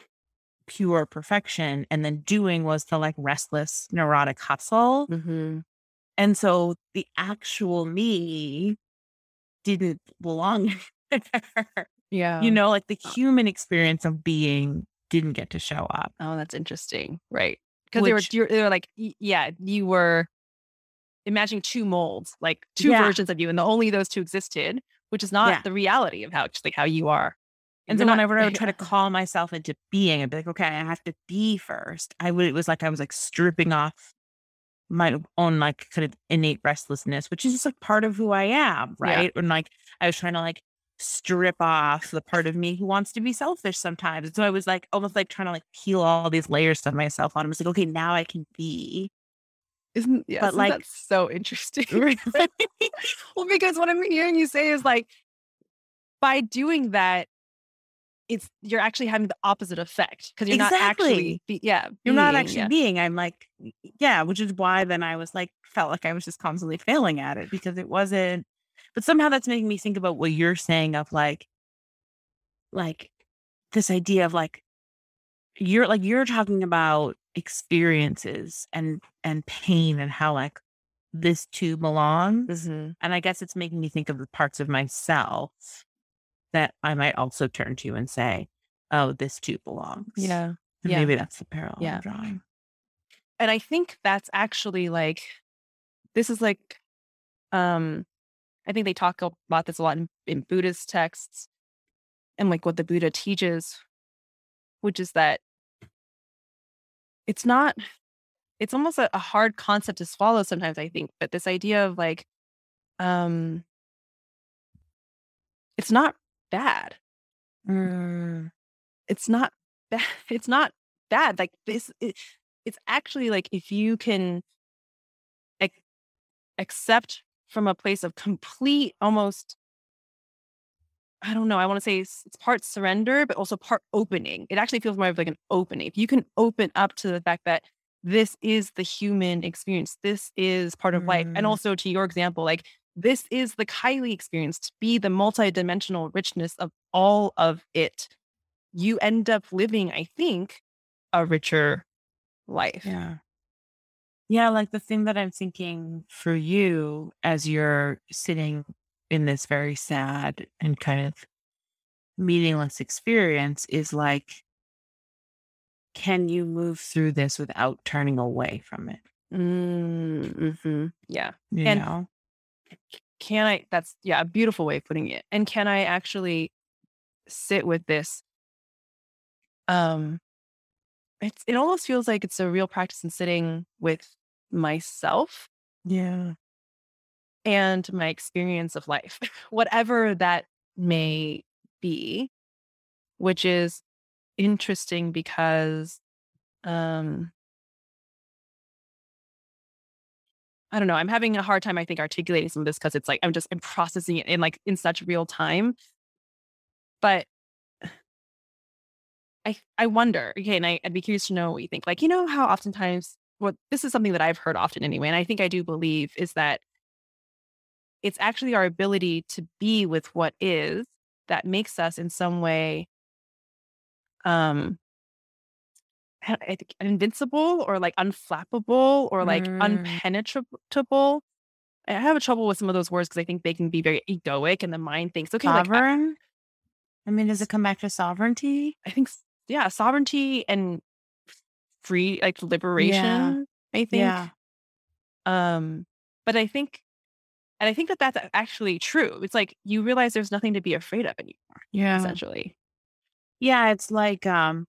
pure perfection. And then doing was the like restless, neurotic hustle. Hmm. And so the actual me didn't belong there. You Yeah. know, like the human experience of being didn't get to show up, Oh, that's interesting. Right. Because they were, which, you're, they were like, y- yeah, you were imagining two molds, like two yeah, versions of you, and the only those two existed, which is not yeah. the reality of how just like how you are. And You're so not. whenever I would try to call myself into being, I'd be like, okay, I have to be first. I would, it was like I was like stripping off my own like kind of innate restlessness, which is just like part of who I am, Yeah. right? And like I was trying to like strip off the part of me who wants to be selfish sometimes. And so I was like almost like trying to like peel all these layers of myself on. I was like, okay, now I can be. Isn't But yes, isn't like that so interesting? Well, because what I'm hearing you say is like by doing that, it's you're actually having the opposite effect because you're not exactly. actually be, yeah, You're not being, actually yeah. being. I'm like, yeah, which is why then I was like, felt like I was just constantly failing at it because it wasn't. But somehow that's making me think about what you're saying of like, like this idea of like, you're like, you're talking about experiences and, and pain and how like this too belongs. Hmm. And I guess it's making me think of the parts of myself that I might also turn to and say, oh, this too belongs. Yeah. And Yeah. maybe that's the parallel I'm Yeah. drawing. And I think that's actually like this is like um I think they talk about this a lot in, in Buddhist texts and like what the Buddha teaches, which is that it's not it's almost a, a hard concept to swallow sometimes, I think, but this idea of like um it's not bad. Mm, It's not bad. It's not bad. Like this it, it's actually like if you can ac- accept from a place of complete almost I don't know. I want to say it's, it's part surrender, but also part opening. It actually feels more of like an opening. If you can open up to the fact that this is the human experience, this is part of life. And Mm, also to your example, like this is the Kylie experience to be the multidimensional richness of all of it. You end up living, I think, a richer life. yeah. Yeah, like the thing that I'm thinking for you as you're sitting in this very sad and kind of meaningless experience is like, can you move through this without turning away from it? Mm, hmm. Yeah. You And know? can I, that's, yeah, a beautiful way of putting it. And can I actually sit with this? Um, it's, it almost feels like it's a real practice in sitting with myself Yeah. and my experience of life, whatever that may be, which is interesting because, um, I don't know. I'm having a hard time, I think, articulating some of this because it's like I'm just I'm processing it in like in such real time. But I I wonder, okay, and I, I'd be curious to know what you think. Like, you know how oftentimes what this is something that I've heard often anyway, and I think I do believe is that it's actually our ability to be with what is that makes us in some way um I I think invincible or like unflappable or like Mm, unpenetrable. I have a trouble with some of those words because I think they can be very egoic and the mind thinks, okay, like I, sovereign? I mean, does it come back to sovereignty? I think, s- yeah, sovereignty and free, like Yeah. liberation, I think. Yeah. Um, but I think, and I think that that's a- actually true. It's like you realize there's nothing to be afraid of anymore, Yeah. essentially. Yeah. It's like, um,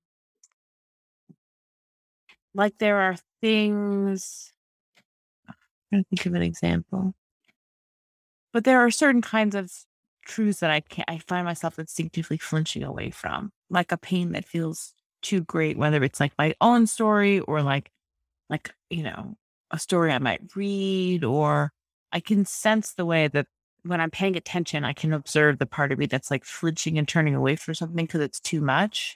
like there are things, I'm trying to think of an example, but there are certain kinds of truths that I can't, I find myself instinctively flinching away from, like a pain that feels too great, whether it's like my own story or like, like, you know, a story I might read, or I can sense the way that when I'm paying attention, I can observe the part of me that's like flinching and turning away from something because it's too much.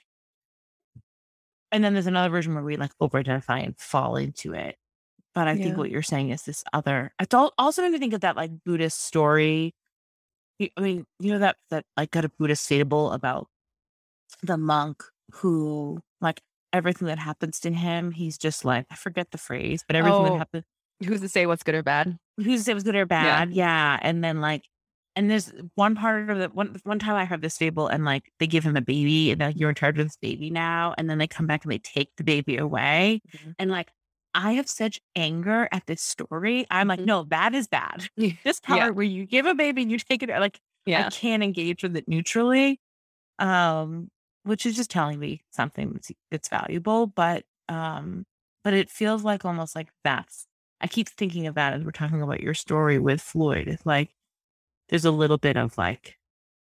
And then there's another version where we like over identify and fall into it. But I think Yeah. what you're saying is this other, it's al- also made me think of that like Buddhist story. Y- I mean, you know, that, that like got a Buddhist fable about the monk who like everything that happens to him, he's just like, I forget the phrase, but everything that Oh, happens, who's to say what's good or bad? who's it was good or Yeah. bad? Yeah. And then like, and there's one part of the one one time I heard this fable and like they give him a baby and like you're in charge of this baby now. And then they come back and they take the baby away. Mhm. And like I have such anger at this story. I'm like, Mhm. no, that is bad. This Yeah. part where you give a baby and you take it, like I Yeah. can't engage with it neutrally. Um, which is just telling me something that's, that's valuable. But um, but it feels like almost like that's I keep thinking of that as we're talking about your story with Floyd. It's like there's a little bit of like,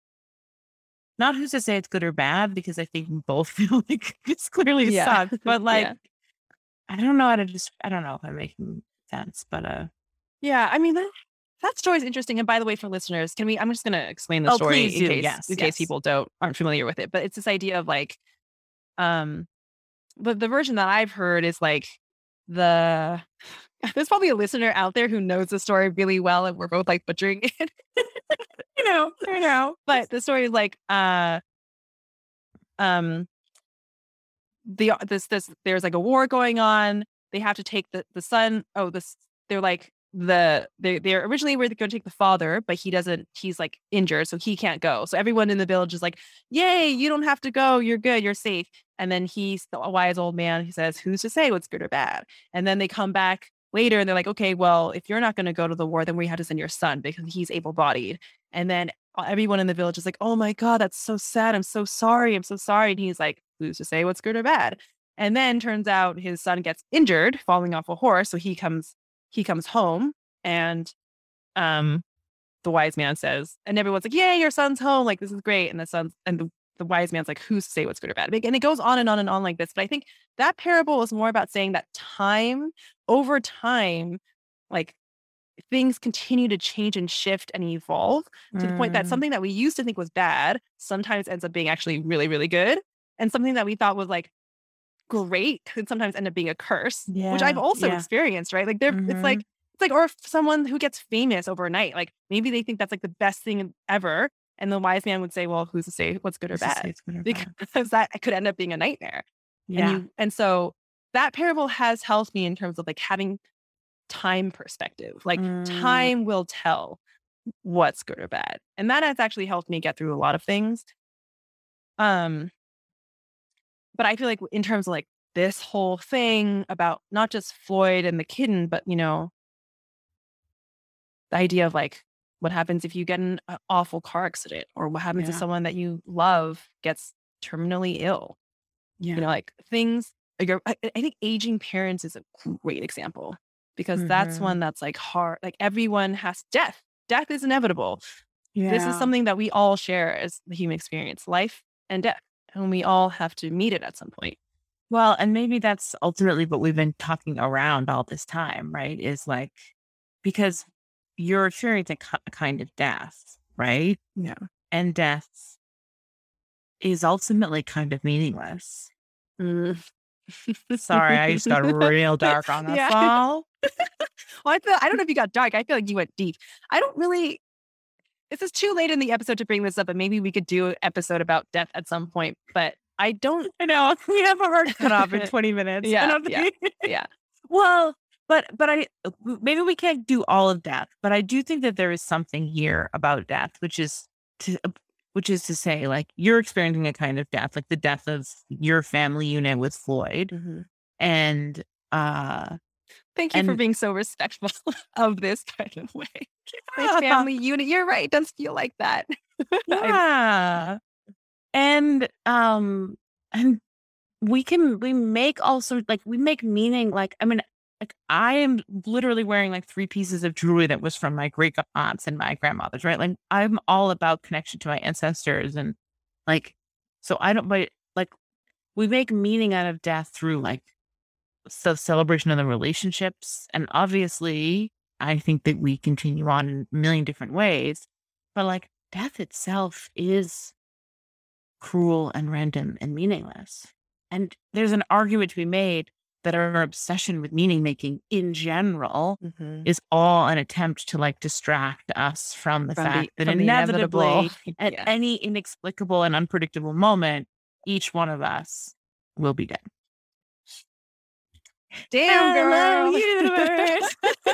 not who's to say it's good or bad, because I think we both feel like it's clearly Yeah. sucks, but like, Yeah. I don't know how to just, I don't know if I'm making sense, but uh, Yeah. I mean, that, that story is interesting. And by the way, for listeners, can we, I'm just going to explain the oh, story please in do. case, Yes. in case Yes. people don't, aren't familiar with it. But it's this idea of like, um, the, the version that I've heard is like the, there's probably a listener out there who knows the story really well and we're both like butchering it. You know, I know. But the story is like, uh, um, the this this there's like a war going on. They have to take the the son. Oh, this they're like the they they're originally were going to take the father, but he doesn't. He's like injured, so he can't go. So everyone in the village is like, "Yay! You don't have to go. You're good. You're safe." And then he's the wise old man. He says, "Who's to say what's good or bad?" And then they come back later and they're like, "Okay, well, if you're not going to go to the war, then we have to send your son because he's able bodied." And then everyone in the village is like, "Oh my God, that's so sad. I'm so sorry. I'm so sorry." And he's like, "Who's to say what's good or bad?" And then turns out his son gets injured falling off a horse. So he comes, he comes home and um the wise man says, and everyone's like, "Yay, your son's home. Like, this is great." And the son's and the, the wise man's like, "Who's to say what's good or bad?" And it goes on and on and on like this. But I think that parable is more about saying that time over time, like things continue to change and shift and evolve to the point that Mm. something that we used to think was bad sometimes ends up being actually really, really good. And something that we thought was like great could sometimes end up being a curse, which I've Yeah. also Yeah. experienced, right? Like there, it's Mhm. like, it's like, or if someone who gets famous overnight, like maybe they think that's like the best thing ever. And the wise man would say, well, who's to say what's good or Who's to say bad? it's good or bad? Because that could end up being a nightmare. And Yeah. you, and so that parable has helped me in terms of like having time perspective. Like Mm. time will tell what's good or bad. And that has actually helped me get through a lot of things. Um, but I feel like in terms of like this whole thing about not just Floyd and the kitten, but you know, the idea of like what happens if you get in an awful car accident or what happens if Yeah. someone that you love gets terminally ill. You Yeah. know, like things like I, I think aging parents is a great example because that's Mhm. one that's like hard. Like everyone has death. Death is inevitable. This is Yeah. something that we all share as the human experience, life and death. And we all have to meet it at some point. Well, and maybe that's ultimately what we've been talking around all this time, right? Is like, because you're experiencing a ki- a kind of death, right? Yeah. And death is ultimately kind of meaningless. Mm. Sorry, I just got real dark on us Yeah. all. Well, I feel I don't know if you got dark. I feel like you went deep. I don't really this is too late in the episode to bring this up, but maybe we could do an episode about death at some point. But I don't I know we have a hard cutoff in twenty minutes. I Yeah, don't yeah, think. yeah. Well, but but I maybe we can't do all of death, but I do think that there is something here about death, which is to which is to say, like you're experiencing a kind of death, like the death of your family unit with Floyd, Mhm. and uh Thank you for and being so respectful of this kind of way. My family unit. You're right. It does feel like that. I yeah, and um and we can we make also like we make meaning like I mean like I am literally wearing like three pieces of jewelry that was from my great aunts and my grandmothers, right? Like I'm all about connection to my ancestors and like so I don't but like we make meaning out of death through like the celebration of the relationships. And obviously I think that we continue on in a million different ways. But like death itself is cruel and random and meaningless. And there's an argument to be made that our obsession with meaning making in general Mhm. is all an attempt to like distract us from the From the fact that from the inevitable. inevitably at Yeah. any inexplicable and unpredictable moment, each one of us will be dead. Damn, Hello, girl. universe.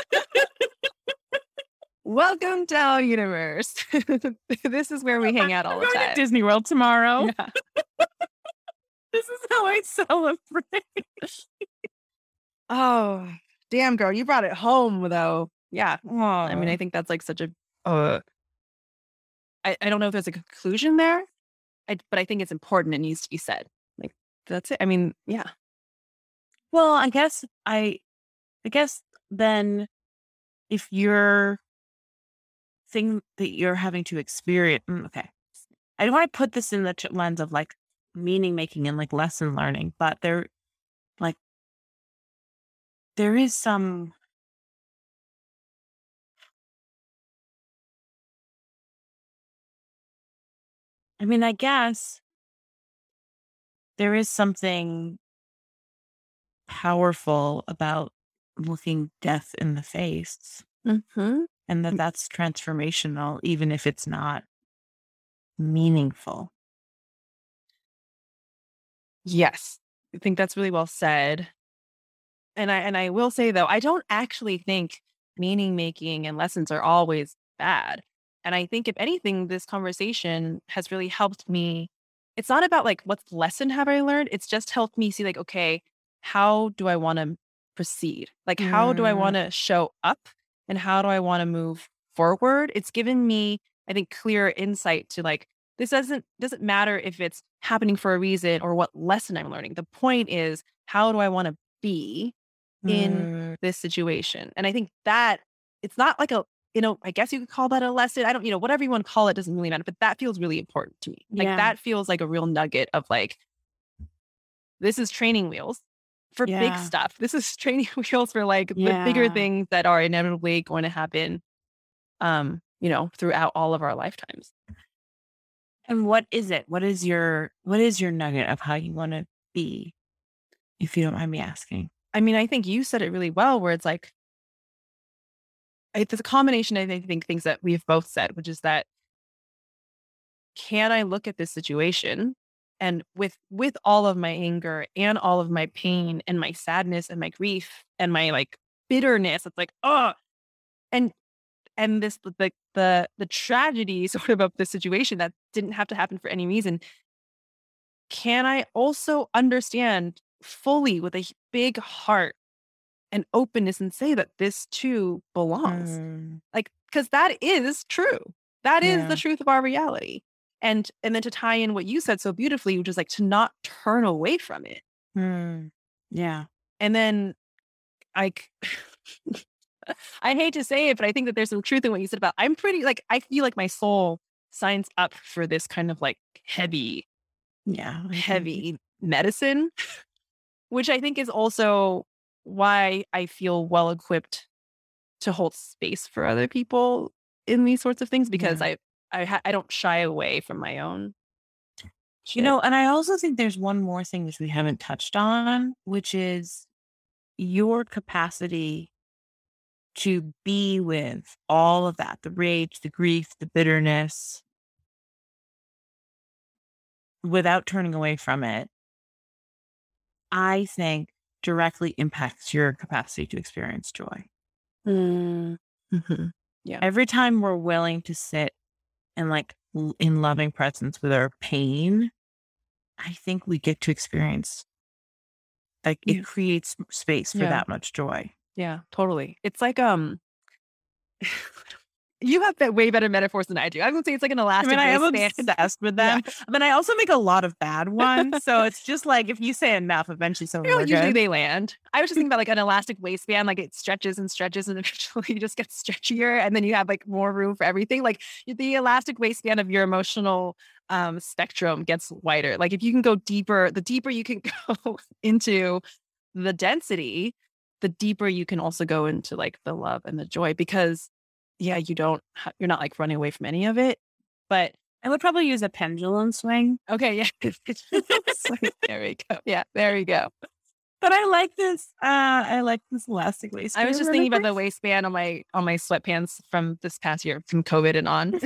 Welcome to our universe. This is where we hang out all I'm the going to time. Disney World tomorrow. Yeah. This is how I celebrate. Oh, damn, girl. You brought it home, though. Yeah. I mean, I Oh, think that's like such a. Uh, I, I don't know if there's a conclusion there, I, but I think it's important. It needs to be said. Like, that's it. I mean, yeah. well, I guess I, I guess then if you're thing that you're having to experience, mm, okay, I don't want to put this in the ch- lens of like meaning making and like lesson learning, but there, like, there is some. I mean, I guess there is something powerful about looking death in the face, Hmm. and that that's transformational, even if it's not meaningful. Yes. I think that's really well said. And I and I will say though, I don't actually think meaning making and lessons are always bad. And I think if anything, this conversation has really helped me. It's not about like what lesson have I learned? It's just helped me see like, okay, how do I want to proceed? Like how do I Mm, want to show up and how do I want to move forward? It's given me, I think, clear insight to like this doesn't doesn't matter if it's happening for a reason or what lesson I'm learning. The point is, how do I want to be in mm, this situation? And I think that it's not like a, you know, I guess you could call that a lesson. I don't, you know, whatever you want to call it doesn't really matter, but that feels really important to me. Like yeah. that feels like a real nugget of like, this is training wheels for big Yeah. stuff. This is training wheels for like the bigger Yeah. things that are inevitably going to happen, um, you know, throughout all of our lifetimes. And what is it? What is your what is your nugget of how you want to be, if you don't mind me asking? I mean, I think you said it really well, where it's like, it's a combination of, I think, things that we've both said, which is that, can I look at this situation and with with all of my anger and all of my pain and my sadness and my grief and my like bitterness, it's like, oh, and and this the the the tragedy sort of of the situation that didn't have to happen for any reason. Can I also understand fully with a h- big heart and openness and say that this too belongs? Mm, Like, because that is true. That is the yeah. truth of our reality. And and then to tie in what you said so beautifully, which is like to not turn away from it. Mm, yeah. And then I c- I hate to say it, but I think that there's some truth in what you said about, I'm pretty like, I feel like my soul signs up for this kind of like heavy, Yeah. I think heavy medicine, which I think is also why I feel well equipped to hold space for other people in these sorts of things, because yeah. I I ha- I don't shy away from my own You shit. know, and I also think there's one more thing which we haven't touched on, which is your capacity to be with all of that, the rage, the grief, the bitterness, without turning away from it, I think directly impacts your capacity to experience joy. Mm, mhm. Yeah. Every time we're willing to sit and like l- in loving presence with our pain, I think we get to experience, like, it Yeah. creates space for Yeah. that much joy. Yeah. Totally. It's like, um you have be- way better metaphors than I do. I was gonna say it's like an I mean, elastic I am waistband. obsessed with Yeah. them, but I also make a lot of bad ones. So it's just like if you say enough, eventually some of You them know, are usually good. they land. I was just thinking about like an elastic waistband, like it stretches and stretches and eventually just gets stretchier. And then you have like more room for everything. Like the elastic waistband of your emotional um, spectrum gets wider. Like if you can go deeper, the deeper you can go into the density, the deeper you can also go into like the love and the joy, because yeah, you don't, ha- you're not like running away from any of it. But I would probably use a pendulum swing, okay, yeah. So, there we go. Yeah, there we go. but I like this. Uh, I like this elastic I was waistband just thinking about metaphor. the waistband on my on my sweatpants from this past year, from COVID and on.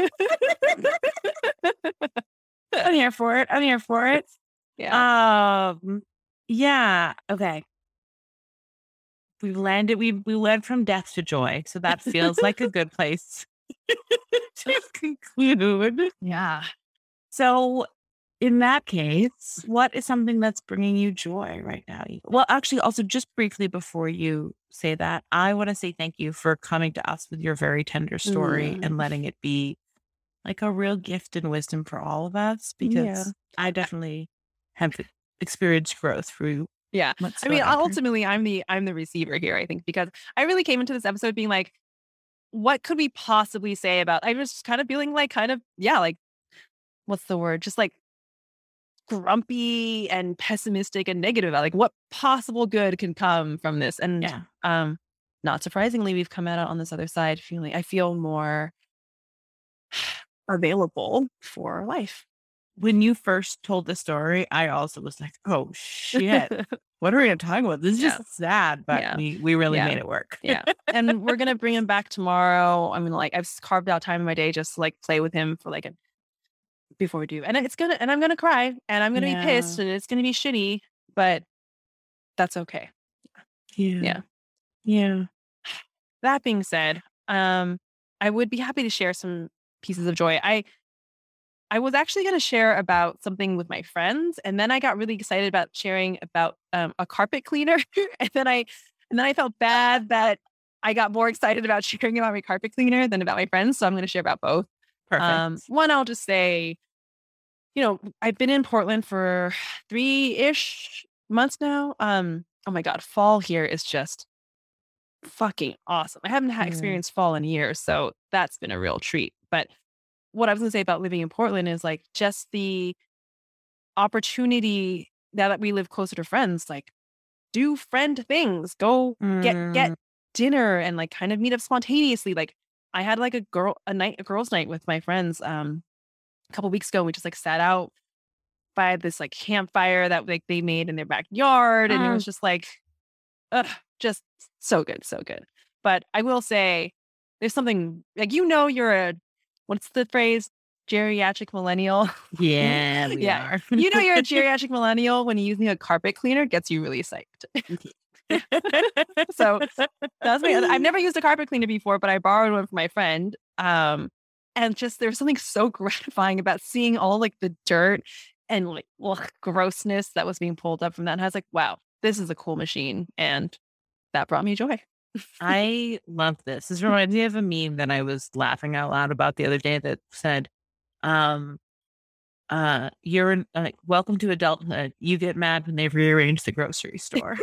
I'm here for it. I'm here for it. Yeah. Um, yeah. Okay. We've landed. We we led from death to joy, so that feels like a good place to conclude. Yeah. So, in that case, what is something that's bringing you joy right now? You- Well, actually, also just briefly before you say that, I want to say thank you for coming to us with your very tender story Mm, and letting it be like a real gift and wisdom for all of us, yeah. because I definitely have experienced growth through Yeah. I mean, whatsoever. ultimately, I'm the I'm the receiver here, I think, because I really came into this episode being like, what could we possibly say about, I was kind of feeling like kind of, yeah, like, what's the word? Just like grumpy and pessimistic and negative about like what possible good can come from this. And Yeah. um not surprisingly, we've come out on this other side feeling, I feel more available for life. When you first told the story, I also was like, "Oh shit, what are we gonna talk about? This is Yeah. just sad," but Yeah. we we really Yeah. made it work. Yeah. And we're gonna bring him back tomorrow. I mean, like I've s- carved out time in my day just to like play with him for like a before we do. And it's gonna and I'm gonna cry and I'm gonna be Yeah. pissed and it's gonna be shitty, but that's okay. Yeah. Yeah. Yeah. That being said, um, I would be happy to share some pieces of joy. I I was actually gonna share about something with my friends, and then I got really excited about sharing about um, a carpet cleaner, and then I and then I felt bad that I got more excited about sharing about my carpet cleaner than about my friends. So I'm gonna share about both. Um, Perfect. one, I'll just say, you know, I've been in Portland for three-ish months now. Um, oh my God, fall here is just fucking awesome. I haven't had Mm, experienced fall in years, so that's been a real treat. But what I was gonna say about living in Portland is like just the opportunity now that we live closer to friends, like do friend things, go get Mm. get dinner and like kind of meet up spontaneously. Like I had like a girl a night a girls' night with my friends um a couple weeks ago. We just like sat out by this like campfire that like they made in their backyard, and it Mm. was just like, ugh, just so good, so good. But I will say, there's something like you know you're a what's the phrase geriatric millennial. Yeah, we Yeah, are. you know you're a geriatric millennial when using a carpet cleaner gets you really psyched. So that's my. I've never used a carpet cleaner before, but I borrowed one from my friend. Um, and just there's something so gratifying about seeing all like the dirt and like ugh, grossness that was being pulled up from that. And I was like, wow, this is a cool machine, and that brought me joy. I love this. This reminds me of a meme that I was laughing out loud about the other day that said, um, uh, you're in, uh, welcome to adulthood. You get mad when they rearrange the grocery store.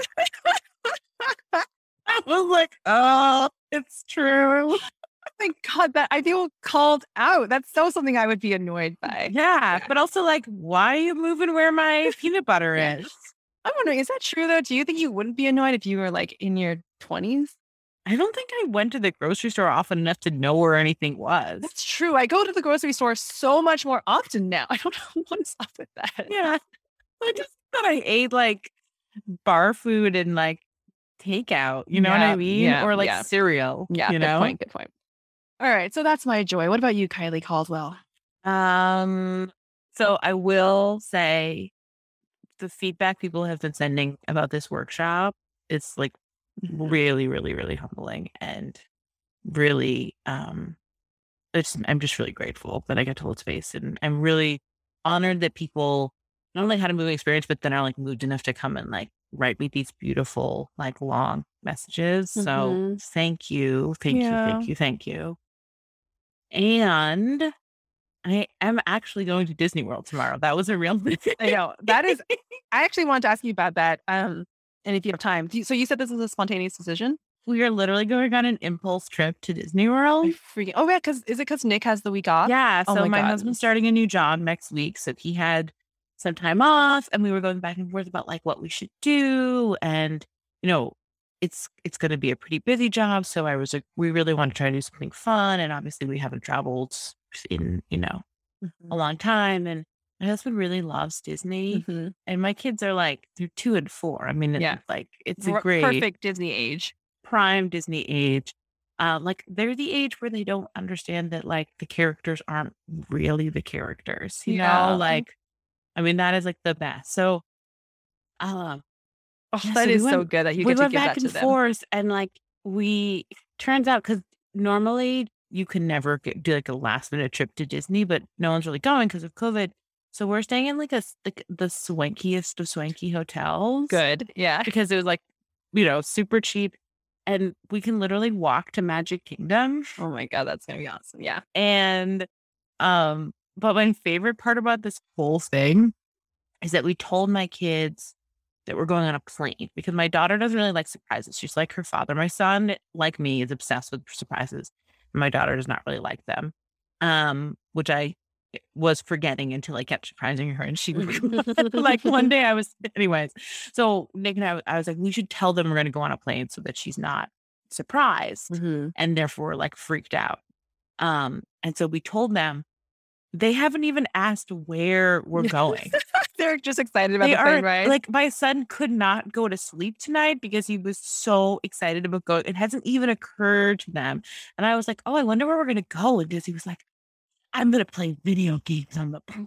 I was like, oh, it's true. My God, that I feel called out. That's so something I would be annoyed by. Yeah, but also like, why are you moving where my peanut butter Yeah. is? I'm wondering, is that true though? Do you think you wouldn't be annoyed if you were like in your twenties? I don't think I went to the grocery store often enough to know where anything was. That's true. I go to the grocery store so much more often now. I don't know what is up with that. Yeah. I just thought I ate like bar food and like takeout, you know what I Yeah, mean? yeah, Or like yeah. cereal, Yeah, you good know? point. Good point. All right, so that's my joy. What about you, Kylie Caldwell? Um, so I will say the feedback people have been sending about this workshop, it's like Mhm. really, really, really humbling and really, um, it's, I'm just really grateful that I get to hold space. And I'm really honored that people not only had a moving experience, but then are like moved enough to come and like write me these beautiful, like long messages. So Mhm. thank you. Thank you. Yeah. Thank you. Thank you. And I am actually going to Disney World tomorrow. That was a real thing. I know. That is I actually wanted to ask you about that. Um, and if you have time. Do you, so you said this was a spontaneous decision? We are literally going on an impulse trip to Disney I World. freaking Oh yeah, because is it because Nick has the week off? Yeah. Oh So my my God. husband's starting a new job next week. So he had some time off and we were going back and forth about like what we should do. And, you know, it's it's gonna be a pretty busy job. So I was like, we really want to try to do something fun. And obviously we haven't traveled in, you know, a Mhm. long time. And my husband really loves Disney. Mhm. And my kids are like, they're two and four. I mean, Yeah. it's like it's a R- great Perfect Disney age. prime Disney age. Uh, like they're the age where they don't understand that like the characters aren't really the characters, you Yeah. know? Like, I mean, that is like the best. So, um, Oh, yeah, that so we is so went, good that you we get to went give back that to and them. forth, and like we turns out because normally you can never get, do like a last minute trip to Disney, but no one's really going because of COVID. So we're staying in like a s- like the swankiest of swanky hotels Good. Yeah. because it was like, you know, super cheap. And we can literally walk to Magic Kingdom. Oh my God, that's gonna be awesome. Yeah. And um, but my favorite part about this whole thing is that we told my kids that we're going on a plane because my daughter doesn't really like surprises. She's like her father. My son, like me, is obsessed with surprises. My daughter does not really like them. Um, which I was forgetting until I kept surprising her. And she would like one day I was anyways. So Nick and I, I was like, we should tell them we're gonna go on a plane so that she's not surprised Mhm. and therefore like freaked out. Um, and so we told them they haven't even asked where we're going. They're just excited about They the plane are ride. like my son could not go to sleep tonight because he was so excited about going. It hasn't even occurred to them. And I was like, oh, I wonder where we're gonna go. And Disney was like, I'm gonna play video games on the plane.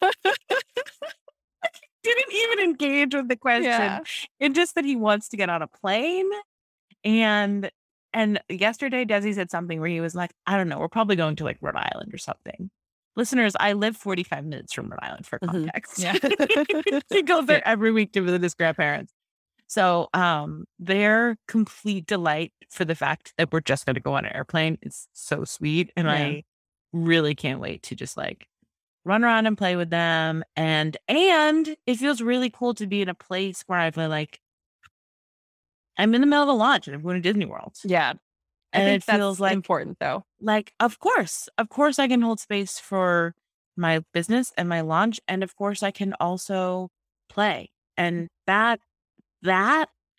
Didn't even engage with the question. Yeah. It just that he wants to get on a plane. And and yesterday Desi said something where he was like, I don't know, we're probably going to like Rhode Island or something. Listeners, I live forty-five minutes from Rhode Island for Mhm. context. Yeah. He goes there Yeah. every week to visit his grandparents. So um their complete delight for the fact that we're just gonna go on an airplane is so sweet. And Yeah. I really can't wait to just like run around and play with them. And and it feels really cool to be in a place where I've like I'm in the middle of a launch and I'm going to Disney World. Yeah. I And think it that's feels like important though. like of course, of course I can hold space for my business and my launch. And of course I can also play. And that that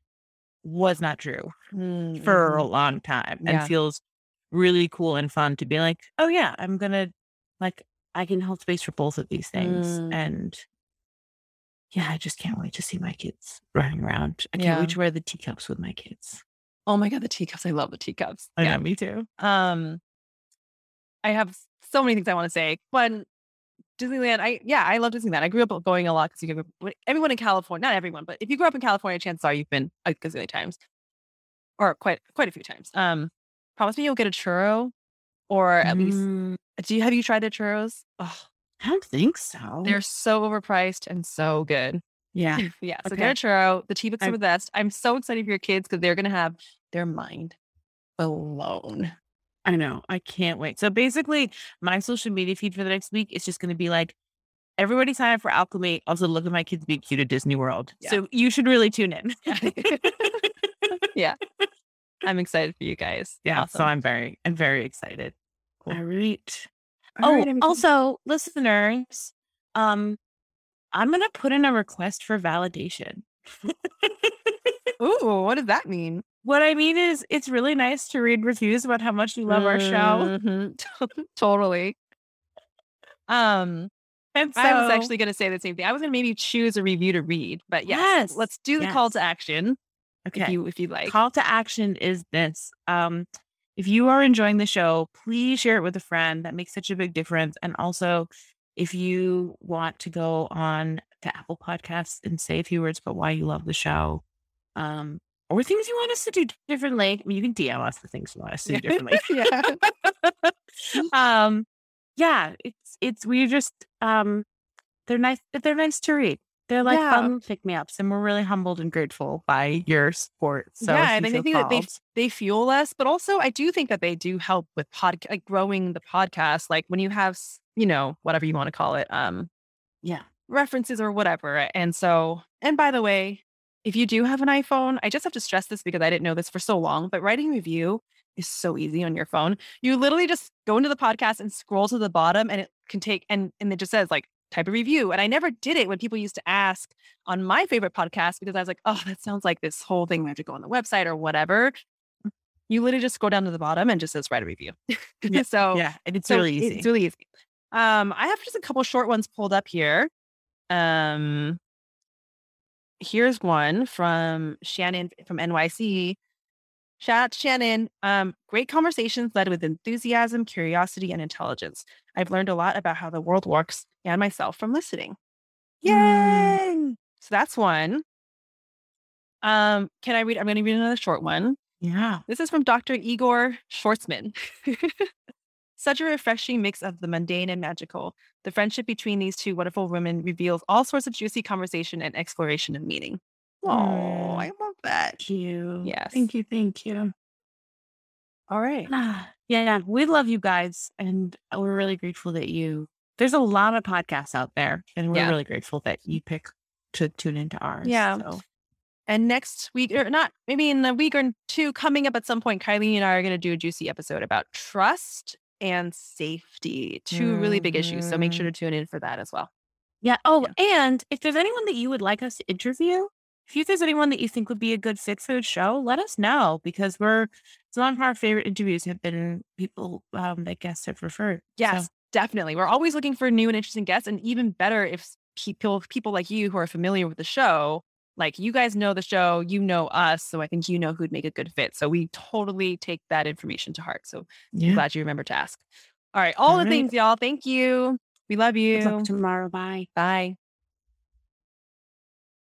was not true Mm, for a mhm. long time and Yeah. feels really cool and fun to be like, oh yeah, I'm gonna like I can hold space for both of these things. Mm, And yeah, I just can't wait to see my kids running around. I can't yeah. wait to wear the teacups with my kids. Oh my god, the teacups. I love the teacups. I Yeah. know, me too. Um, I have so many things I want to say. One, Disneyland. I yeah, I love Disneyland. I grew up going a lot because you go, everyone in California, not everyone, but if you grew up in California, chances are you've been a gazillion times or quite quite a few times. Um, promise me you'll get a churro or at least Mm, do you have you tried the churros? Oh, I don't think so. they're so overpriced and so good. Yeah. Yeah, so get a Okay. churro. The T-Books are I the best. I'm so excited for your kids because they're gonna have their mind blown. I know. I can't wait. So basically, my social media feed for the next week is just going to be like, everybody sign up for Alchemy. Also, look at my kids being cute at Disney World. Yeah. So you should really tune in. Yeah. Yeah. I'm excited for you guys. Yeah. So Awesome. I'm very, I'm very excited. Cool. All right. All Oh, right, everybody. also, listeners, um, I'm gonna put in a request for validation. Ooh, what does that mean? What I mean is, it's really nice to read reviews about how much you love our show. Mhm. Totally. Um, And so, I was actually gonna say the same thing. I was gonna maybe choose a review to read, but yes, yes, let's do the call yes. to action if Okay. you if you like. Call to action is this. Um, if you are enjoying the show, please share it with a friend. That makes such a big difference. And also, if you want to go on to Apple Podcasts and say a few words about why you love the show, um, or things you want us to do differently, I mean, you can D M us the things you want us to do differently. Yeah. um, yeah, it's it's we just um, they're nice. They're nice to read. They're like Yeah. fun pick me ups, and we're really humbled and grateful by your support. So Yeah, if and you I feel think that they called, they fuel us, but also I do think that they do help with pod like growing the podcast. Like when you have, s- you know, whatever you want to call it, um, yeah, references or whatever. And so, and by the way, if you do have an iPhone, I just have to stress this because I didn't know this for so long, but writing a review is so easy on your phone. You literally just go into the podcast and scroll to the bottom and it can take and and it just says like type a review. And I never did it when people used to ask on my favorite podcast because I was like, oh, that sounds like this whole thing. We have to go on the website or whatever. You literally just go down to the bottom and just says write a review. yeah, so yeah, and it's so really easy. it's really easy. Um, I have just a couple short ones pulled up here. Um, here's one from Shannon from N Y C. Shout out to Shannon. Um, great conversations led with enthusiasm, curiosity, and intelligence. I've learned a lot about how the world works and myself from listening. Mm, Yay! So that's one. Um, can I read? I'm going to read another short one. yeah. This is from Doctor Igor Schwartzman. Such a refreshing mix of the mundane and magical. The friendship between these two wonderful women reveals all sorts of juicy conversation and exploration of meaning. Oh, Mm, I love that. thank you. Yes. Thank you. Thank you. All right. Ah, yeah, yeah, we love you guys, and we're really grateful that you. There's a lot of podcasts out there, and we're Yeah. really grateful that you pick to tune into ours. Yeah. So. And next week, or not, maybe in a week or two, coming up at some point, Kylie and I are going to do a juicy episode about trust and safety. Two really big issues. So make sure to tune in for that as well. Yeah. Oh, and if there's anyone that you would like us to interview, if you, there's anyone that you think would be a good fit for the show, let us know because we're some of our favorite interviews have been people um, that guests have referred. Yes, So, definitely. We're always looking for new and interesting guests, and even better if people people like you who are familiar with the show, like you guys know the show, you know us, so I think you know who'd make a good fit. So we totally take that information to heart. So yeah. glad you remember to ask. All right, all, All the right. things, y'all. Thank you. We love Good luck you. tomorrow. Bye. Bye.